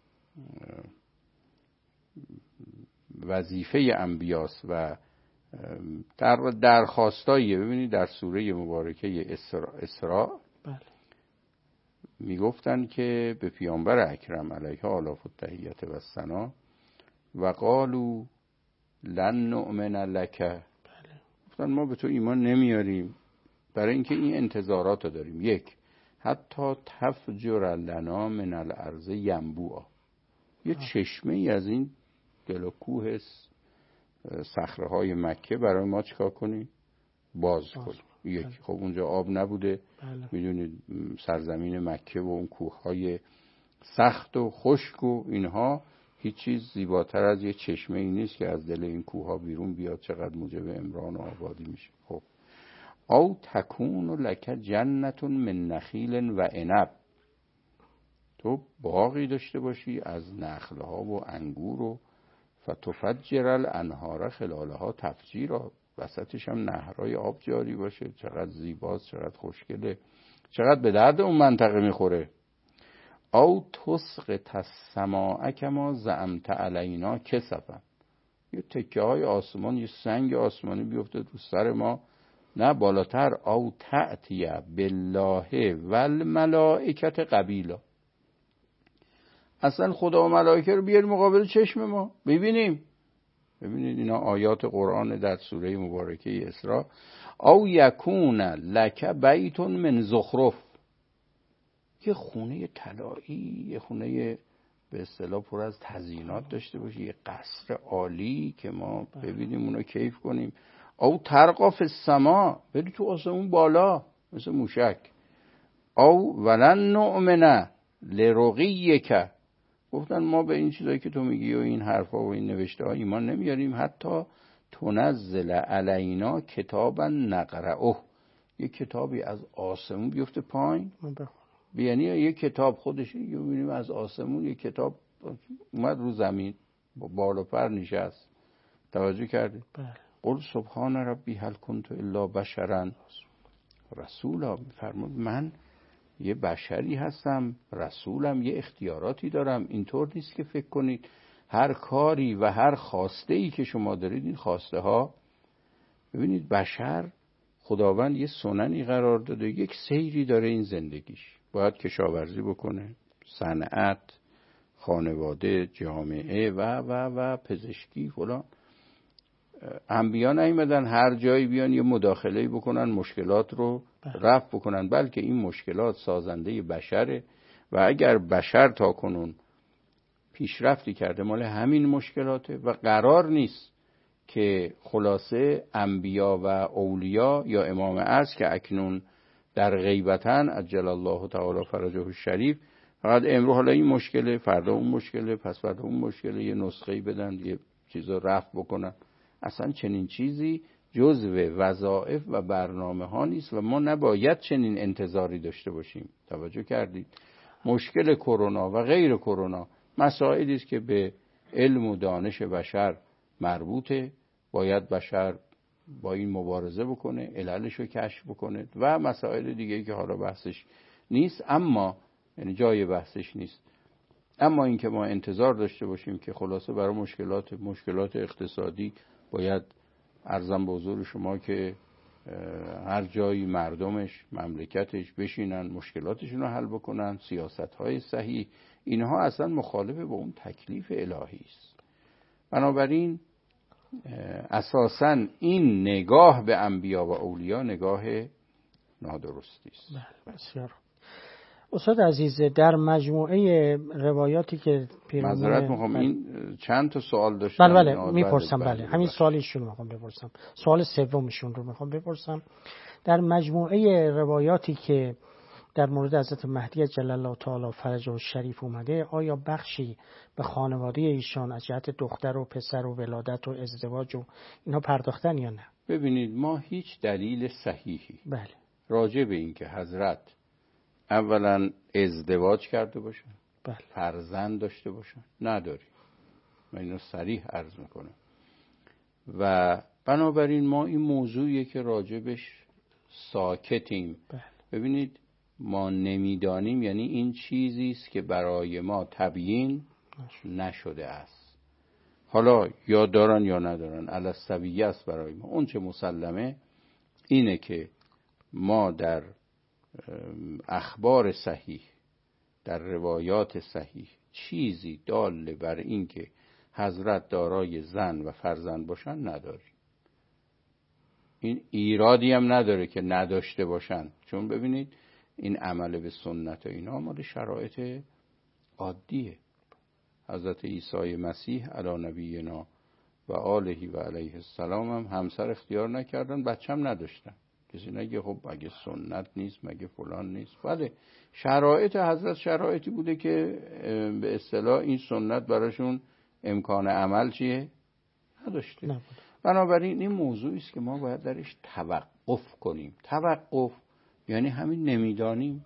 وظیفه انبیاست و در درخواستایی، ببینید در سوره مبارکه اسراء, اسراء بله. میگفتن که به پیامبر اکرم علیه آلاف التحیت و الثنا و قالو لن نؤمن لک، بله. گفتن ما به تو ایمان نمیاریم برای اینکه این انتظارات رو داریم. یک، حتی تفجر لنا من الارض ینبوعا، یه چشمه ای از این دل و کوه صخره های مکه برای ما چیکار کنی؟ باز کنی. یک، خب اونجا آب نبوده، بله. میدونید سرزمین مکه و اون کوه های سخت و خشک و اینها، هیچ چیز زیباتر از یه چشمه ای نیست که از دل این کوه ها بیرون بیاد، چقدر موجب عمران و آبادی میشه. خب او تکون لک جنتون من نخیل و عنب، تو باغی داشته باشی از نخلها و انگور و فتفجر الانهار خلالها تفجیرا، وسطش هم نهرهای آب جاری باشه. چقدر زیباست، چقدر خوشگله، چقدر به درد اون منطقه میخوره. او تسقط السماء کما زعمت علینا کسفا، یه تکه های آسمان، یه سنگ آسمانی بیفته رو سر ما، نه بالاتر. او تأتی بالله والملائکت قبیلا، اصلا خدا و ملائکه رو بیار مقابل چشم ما ببینیم. ببینید اینا آیات قرآن در سوره مبارکه اسراء. او یکون لک بیت من زخرف، یه خونه طلایی، یه خونه به اصطلاح پر از تزیینات داشته باشی، یه قصر عالی که ما ببینیم اونو کیف کنیم. او ترقا فی السما، بری تو آسمون بالا مثل موشک. او ولن نؤمن لرقیک، گفتن ما به این چیزایی که تو میگی و این حرفا و این نوشته ها ایمان نمیاریم، حتی تنزل علینا کتابا نقرأه، یه کتابی از آسمون بیفته پایین، یعنی یه کتاب خودش میبینیم از آسمون یه کتاب اومد رو زمین با بال و پر نشست. توجه کردید؟ قل سبحان ربی هل کنت الا بشرا رسولا، میفرمود من یه بشری هستم، رسولم، یه اختیاراتی دارم. اینطور نیست که فکر کنید هر کاری و هر خواسته ای که شما دارید، این خواسته ها، ببینید بشر خداوند یه سننی قرار داده، یک سیری داره این زندگیش، باید کشاورزی بکنه، صنعت، خانواده، جامعه و و و پزشکی فلان. انبیا نیومدن هر جایی بیان یه مداخله‌ای بکنن مشکلات رو رفع بکنن، بلکه این مشکلات سازنده بشره و اگر بشر تا کنون پیشرفتی کرده مال همین مشکلاته و قرار نیست که خلاصه انبیا و اولیا یا امام عصر که اکنون در غیبتن عجل الله تعالی فرجه الشریف، فقط امروز حالا این مشکله، فردا اون مشکله، پس فردا اون مشکله، یه نسخه‌ای بدن یه چیزا رفع بکنن. اصلا چنین چیزی جزو وظایف و برنامه ها نیست و ما نباید چنین انتظاری داشته باشیم. توجه کردید؟ مشکل کرونا و غیر کرونا مسائلی است که به علم و دانش بشر مربوطه، باید بشر با این مبارزه بکنه، عللش رو کشف بکنه و مسائل دیگه که حالا بحثش نیست، اما یعنی جای بحثش نیست. اما اینکه ما انتظار داشته باشیم که خلاصه برای مشکلات مشکلات اقتصادی باید عرضم به حضور شما که هر جایی مردمش مملکتش بشینن مشکلاتشون رو حل بکنن، سیاست‌های صحیح، اینها اصلا مخالف با اون تکلیف الهی است. بنابراین اساساً این نگاه به انبیا و اولیا نگاه نادرستی است. بسیار. استاد عزیز، در مجموعه روایاتی که پیرامون معذرت میخوام این چند تا سوال داشتم. بله بله میپرسم. بله, بله. همین سوالیشون رو میخوام بپرسم، سوال سومشون رو میخوام بپرسم. در مجموعه روایاتی که در مورد حضرت مهدی جل الله تعالی فرجه الشریف اومده، آیا بخشی به خانواده ایشان از جهت دختر و پسر و ولادت و ازدواج و اینها پرداختن یا نه؟ ببینید ما هیچ دلیل صحیحی بله راجع به این که حضرت اولا ازدواج کرده باشن، بله. فرزند داشته باشن نداریم. من اینو صریح عرض میکنم و بنابراین ما این موضوعیه که راجبش ساکتیم. بله. ببینید ما نمیدانیم، یعنی این چیزی است که برای ما تبیین نشده است. حالا یا دارن یا ندارن، الاسویه است برای ما. اون چه مسلمه اینه که ما در اخبار صحیح، در روایات صحیح چیزی دال بر این که حضرت دارای زن و فرزند باشن نداریم. این ایرادی هم نداره که نداشته باشن، چون ببینید این عمل به سنت و اینا مال شرایط عادیه. حضرت عیسی مسیح علی نبینا و آله و علیه السلام هم همسر اختیار نکردن، بچه هم نداشتن. کسی نگه خب اگه سنت نیست مگه فلان نیست. بله شرایط حضرت شرایطی بوده که به اصطلاح این سنت براشون امکان عمل چیه؟ نداشته. نبود. بنابراین این موضوعی است که ما باید درش توقف کنیم. توقف یعنی همین نمیدانیم.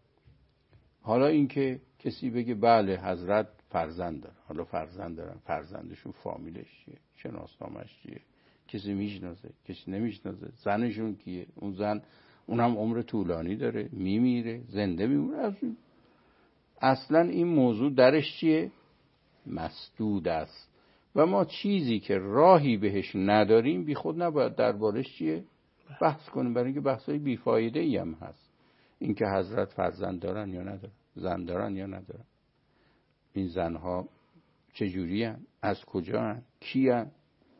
حالا اینکه کسی بگه بله حضرت فرزند داره، حالا فرزند دارن، فرزندشون فامیلش چیه، شناسنامه‌اش چیه، کسی میشناسه کسی نمیشناسه، زنشون کیه، اون زن اونم عمر طولانی داره، میمیره، زنده میمونه. اصلا این موضوع درش چیه؟ مسدود است و ما چیزی که راهی بهش نداریم بی خود نباید دربارش چیه بحث کنیم، برای اینکه بحثای بیفایده ای هم هست. اینکه حضرت فرزند دارن یا ندارن، زن دارن یا ندارن، این زنها چجوری هن؟ از کجا هن؟ کی هن؟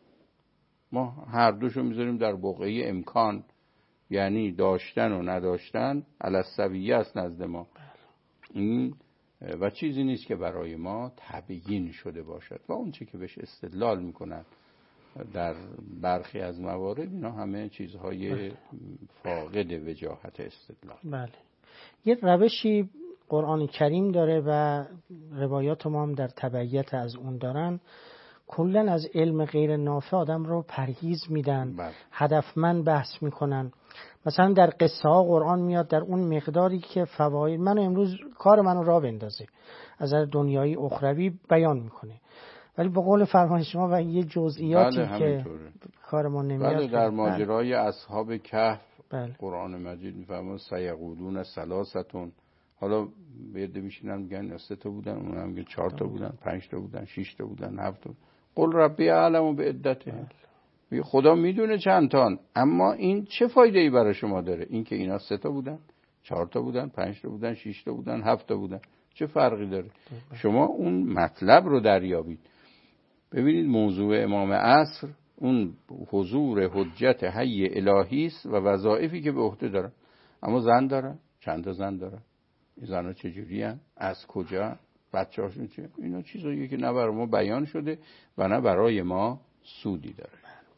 ما هر دوشو میذاریم در بقعه امکان، یعنی داشتن و نداشتن الاسویه است نزد ما. این و چیزی نیست که برای ما تبیین شده باشد و اون چی که بهش استدلال میکنن در برخی از موارد اینا همه چیزهای فاقد وجاهت استدلال. بله. یه روشی قرآن کریم داره و روایات ما هم در تبعیت از اون دارن، کلا از علم غیر نافع آدم رو پرهیز میدن، بله. هدفمند بحث میکنن. مثلا در قصه ها قرآن میاد در اون مقداری که فواید من امروز کار منو راه بندازه از دنیایی اخروی بیان میکنه، ولی به قول فرمان شما و یه جزئیاتی بله که کار ما نمیاد. بله در ماجرای بله. اصحاب کهف بله. قرآن مجید میفرماد سیقولون ثلاثتون، حالا بیاده میشینن میگن سه تا بودن، اون هم میگن چهار تا بودن، پنج تا بودن، شش تا بودن، هفت تا. قل ربی اعلم به عدته، میگه خدا میدونه چند تان، اما این چه فایده ای برای شما داره؟ این که اینا سه تا بودن، چهار تا بودن، پنج تا بودن، شش تا بودن، هفت تا بودن، چه فرقی داره؟ شما اون مطلب رو دریابید. ببینید موضوع امام عصر اون حضور حجت حی الهی است و وظایفی که به عهده داره. اما زن داره، چند تا زن داره، این زنها چجوری هستن، از کجا، بچه‌هاشون چیه؟ اینا چیزاییه که نه برای ما بیان شده و نه برای ما سودی داره.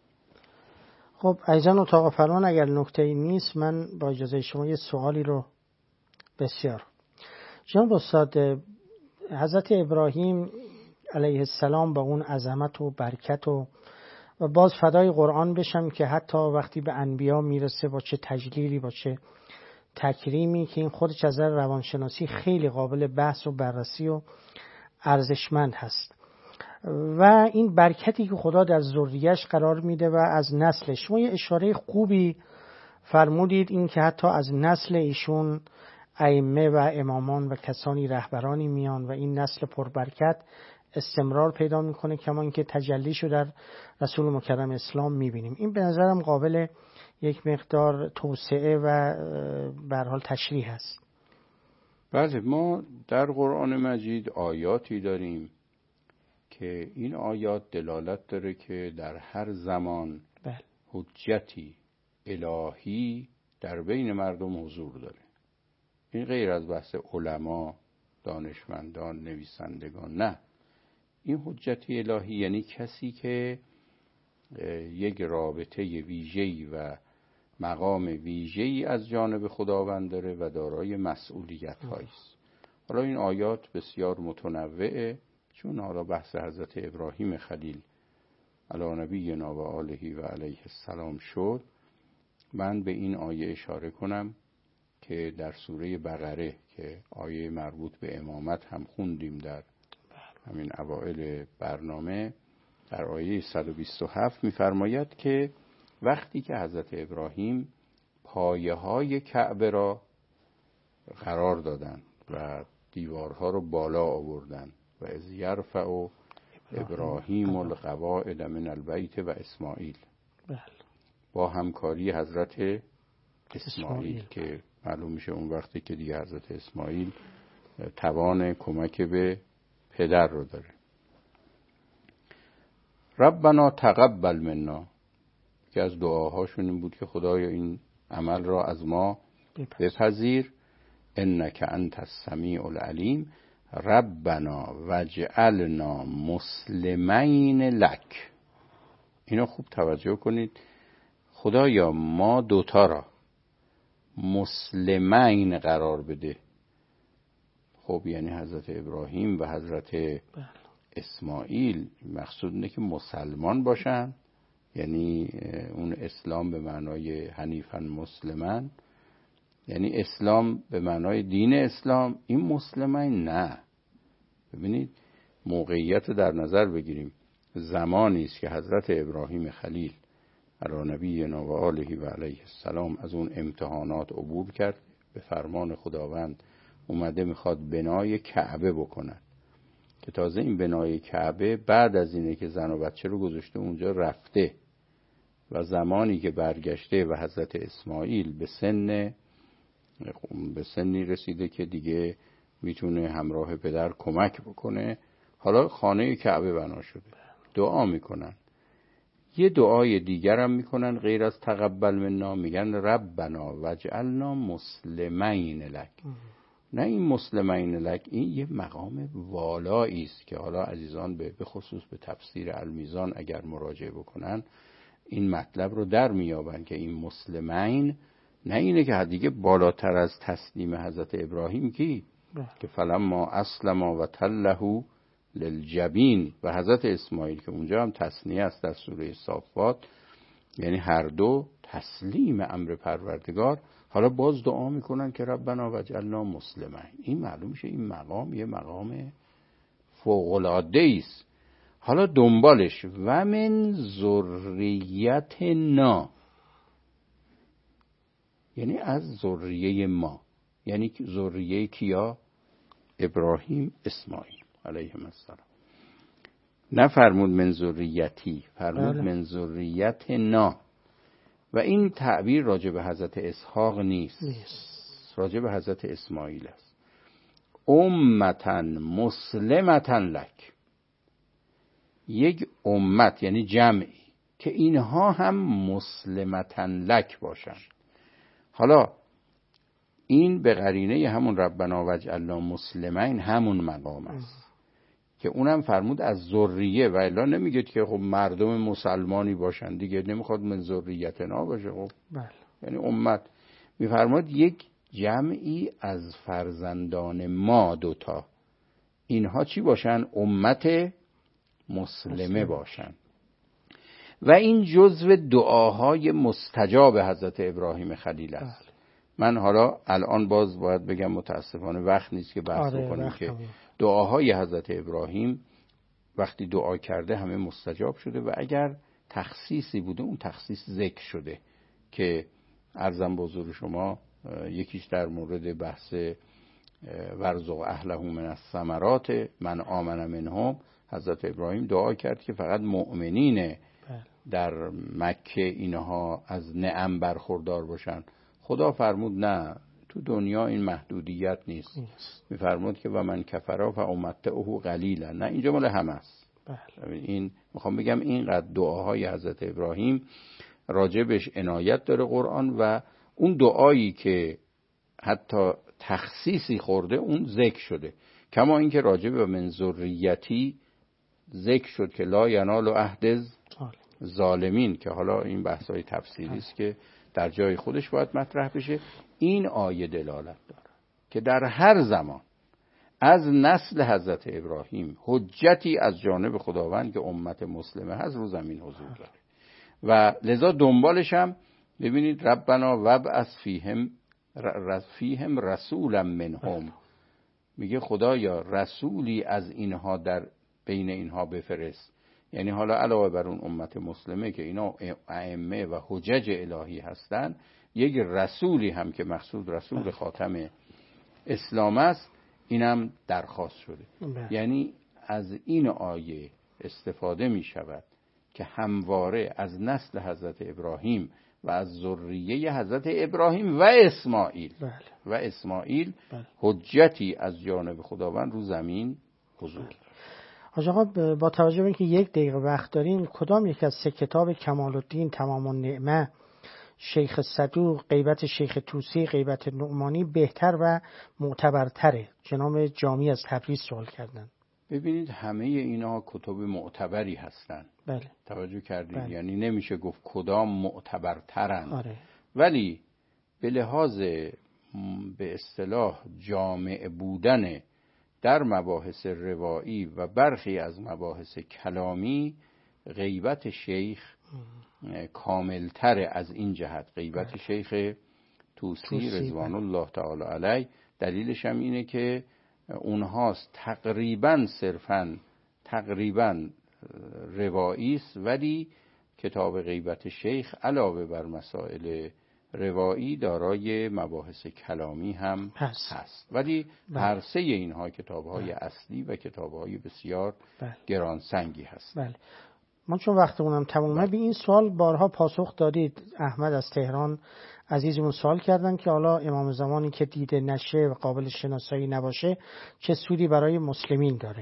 خب عزیزان اتاق فرمان، اگر نکته‌ای نیست من با اجازه شما یه سوالی رو بسیار جناب استاد، حضرت ابراهیم علیه السلام با اون عظمت و برکت و و باز فدای قرآن بشم که حتی وقتی به انبیا میرسه با چه تجلیلی با چه تکریمی که این خودش از نظر روانشناسی خیلی قابل بحث و بررسی و ارزشمند هست و این برکتی که خدا در ذریه‌اش قرار میده و از نسلش. شما یه اشاره خوبی فرمودید این که حتی از نسل ایشون ائمه و امامان و کسانی رهبرانی میان و این نسل پربرکت استمرار پیدا میکنه، کما اینکه تجلیشو در رسول مکرم اسلام میبینیم. این به نظرم قابل یک مقدار توسعه و به هر حال تشریح است. بله، ما در قرآن مجید آیاتی داریم که این آیات دلالت داره که در هر زمان بله. حجتی الهی در بین مردم حضور داره. این غیر از بحث علما، دانشمندان، نویسندگان، نه، این حجتی الهی یعنی کسی که یک رابطه ویژه‌ای و مقام ویژه‌ای از جانب خداوند داره و دارای مسئولیت‌هایی است. حالا این آیات بسیار متنوعه، چون حالا بحث حضرت ابراهیم خلیل علی نبینا و آله و علیه السلام شد، من به این آیه اشاره کنم که در سوره بقره که آیه مربوط به امامت هم خوندیم در همین اوائل برنامه، در آیه صد و بیست و هفت می‌فرماید که وقتی که حضرت ابراهیم پایه های کعبه را قرار دادن و دیوارها رو بالا آوردن و از یرفع ابراهیم القواعد من البیت و اسماعیل، با همکاری حضرت اسماعیل, اسماعیل که معلوم میشه اون وقتی که دیگه حضرت اسماعیل توان کمک به پدر رو داره. ربنا تقبل منا، که از دعاهاشون این بود که خدایا این عمل را از ما بپذیر، انک انت السمیع العلیم، ربنا وجعلنا مسلمین لک. اینو خوب توجه کنید، خدایا ما دوتا را مسلمین قرار بده. خب یعنی حضرت ابراهیم و حضرت اسماعیل مقصود اینه که مسلمان باشن، یعنی اون اسلام به معنای حنیفاً مسلمان، یعنی اسلام به معنای دین اسلام. این مسلمین نه. ببینید موقعیت رو در نظر بگیریم، زمانی است که حضرت ابراهیم خلیل علی نبینا و آله و علیه السلام از اون امتحانات عبور کرد، به فرمان خداوند اومده میخواد بنای کعبه بکنن، که تازه این بنای کعبه بعد از اینه که زن و بچه رو گذاشته اونجا رفته و زمانی که برگشته و حضرت اسماعیل به سن به سنی رسیده که دیگه میتونه همراه پدر کمک بکنه، حالا خانه کعبه بنا شده، دعا میکنن. یه دعای دیگر هم میکنن غیر از تقبل منا، میگن ربنا وجعلنا مسلمین لک. نه این مسلمین لک، این یه مقام والایی است که حالا عزیزان به خصوص به تفسیر المیزان اگر مراجعه بکنن این مطلب رو در میابن که این مسلمین نه اینه که دیگه بالاتر از تسلیم حضرت ابراهیم کی، که فلما اسلم و تله للجبین و حضرت اسماعیل که اونجا هم تثنیه است در سوره صافات، یعنی هر دو تسلیم امر پروردگار. حالا باز دعا میکنن که ربنا وجعلنا مسلمین. این معلوم شه این مقام یه مقام فوق العاده است. حالا دنبالش و من ذریتنا، یعنی از ذریه ما، یعنی ذریه کیا؟ ابراهیم اسماعیل علیهم السلام. نفرمود من ذریتی، فرمود بله. من ذریتنا. و این تعبیر راجع به حضرت اسحاق نیست، نیست. راجع به حضرت اسماعیل است. امتن مسلمتن لک، یک امت یعنی جمعی که اینها هم مسلمتن لک باشن. حالا این به قرینه همون ربنا وجعلنا مسلمین همون مقام است که اونم فرمود از ذریه، و الا نمیگه که خب مردم مسلمانی باشن دیگه، نمیخواد من ذریتنا باشه. خب بله. یعنی امت میفرماد یک جمعی از فرزندان ما دوتا، اینها چی باشن؟ امت مسلمه باشن. و این جزو دعاهای مستجاب حضرت ابراهیم خلیل است. بله. من حالا الان باز باید بگم متاسفانه وقت نیست که بحث آره بکنیم که هم. دعاهای حضرت ابراهیم وقتی دعا کرده همه مستجاب شده، و اگر تخصیصی بوده اون تخصیص ذکر شده که عرضم به حضور شما، یکیش در مورد بحث ورزق اهله من الثمرات من آمن منهم، حضرت ابراهیم دعا کرد که فقط مؤمنین در مکه اینها از نعم برخوردار باشن. خدا فرمود نه، تو دنیا این محدودیت نیست. میفرمود که و من کفر فامتعه قلیلا، نه اینجا مال همه است. بله. این میخوام بگم اینقدر دعاهای حضرت ابراهیم راجبش عنایت داره قرآن، و اون دعایی که حتی تخصیصی خورده اون ذکر شده، کما اینکه راجب به من ذریتی ذکر شد که لا ینال عهد ظالمین، که حالا این بحث‌های تفسیری است که در جای خودش باید مطرح بشه. این آیه دلالت داره که در هر زمان از نسل حضرت ابراهیم حجتی از جانب خداوند که امت مسلمه هست رو زمین حضور داره، و لذا دنبالش هم ببینید ربنا وابعث فیهم فیهم رسولا منهم، میگه خدایا رسولی از اینها در بین اینها بفرست. یعنی حالا علاوه بر اون امت مسلمه که اینا ائمه و حجج الهی هستن، یک رسولی هم که مقصود رسول خاتم اسلام است اینم درخواست شده. بله. یعنی از این آیه استفاده می شود که همواره از نسل حضرت ابراهیم و از ذریه حضرت ابراهیم و اسماعیل بله. و اسماعیل بله. حجتی از جانب خداوند رو زمین حضور داره. حاج آقا با توجه به اینکه یک دقیقه وقت داریم، کدام یک از سه کتاب کمال الدین تمام النعمه، شیخ صدوق، غیبت شیخ طوسی، غیبت نعمانی بهتر و معتبرتره؟ جناب جامی از تبریز سوال کردن. ببینید همه اینا کتب معتبری هستن. بله. توجه کردید؟ بله. یعنی نمیشه گفت کدام معتبرترن. آره. ولی به لحاظ به اصطلاح جامع بودن در مباحث روایی و برخی از مباحث کلامی، غیبت شیخ کاملتر از این جهت. غیبت شیخ طوسی رضوان الله تعالی علیه، دلیلش هم اینه که اونهاست تقریبا صرفا تقریبا روایی است، ولی کتاب غیبت شیخ علاوه بر مسائل روایی دارای مباحث کلامی هم هست, هست. ولی هر سه اینها کتاب‌های اصلی و کتاب‌های بسیار بله. گرانسنگی هست. بله. ما چون وقتمونم تمومه به این سوال بارها پاسخ دادید. احمد از تهران عزیزمون سوال کردن که حالا امام زمانی که دیده نشه و قابل شناسایی نباشه چه سودی برای مسلمین داره؟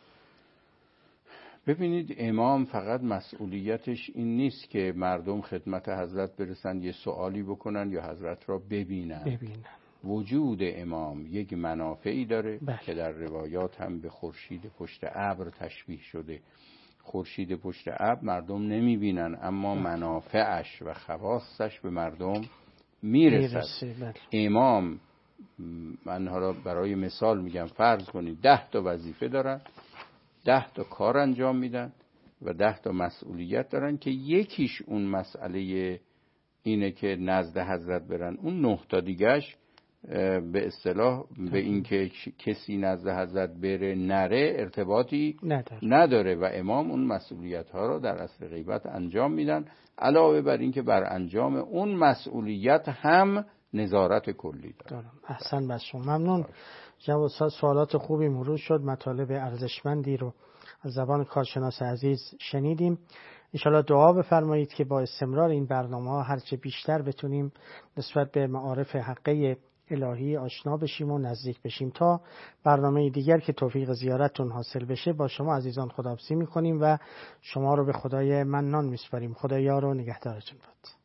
ببینید امام فقط مسئولیتش این نیست که مردم خدمت حضرت برسن یه سوالی بکنن یا حضرت را ببینن. ببینن. وجود امام یک منافعی داره بله. که در روایات هم به خورشید پشت ابر تشبیه شده. خورشید پشت ابر مردم نمیبینن، اما منافعش و خواستش به مردم میرسد. بله. امام من حالا برای مثال میگم، فرض کنید ده تا وظیفه دارن، ده تا کار انجام میدن و ده تا مسئولیت دارن که یکیش اون مسئله اینه که نزد حضرت برن، اون نه تا دیگهش به اصطلاح به این که کسی نزد حضرت بره نره ارتباطی نداره, نداره و امام اون مسئولیت ها رو در اصل غیبت انجام میدن، علاوه بر این که بر انجام اون مسئولیت هم نظارت کلی داره. احسن بس شما، ممنون جناب استاد. سوالات خوبی مرور شد، مطالب ارزشمندی رو از زبان کارشناس عزیز شنیدیم. انشاءالله دعا بفرمایید که با استمرار این برنامه ها هرچه بیشتر بتونیم نسبت به معارف حقه الهی آشنا بشیم و نزدیک بشیم. تا برنامه دیگر که توفیق زیارتتون حاصل بشه، با شما عزیزان خداحافظی میکنیم و شما رو به خدای منان میسپاریم. خدا یار و نگهدارتون باد.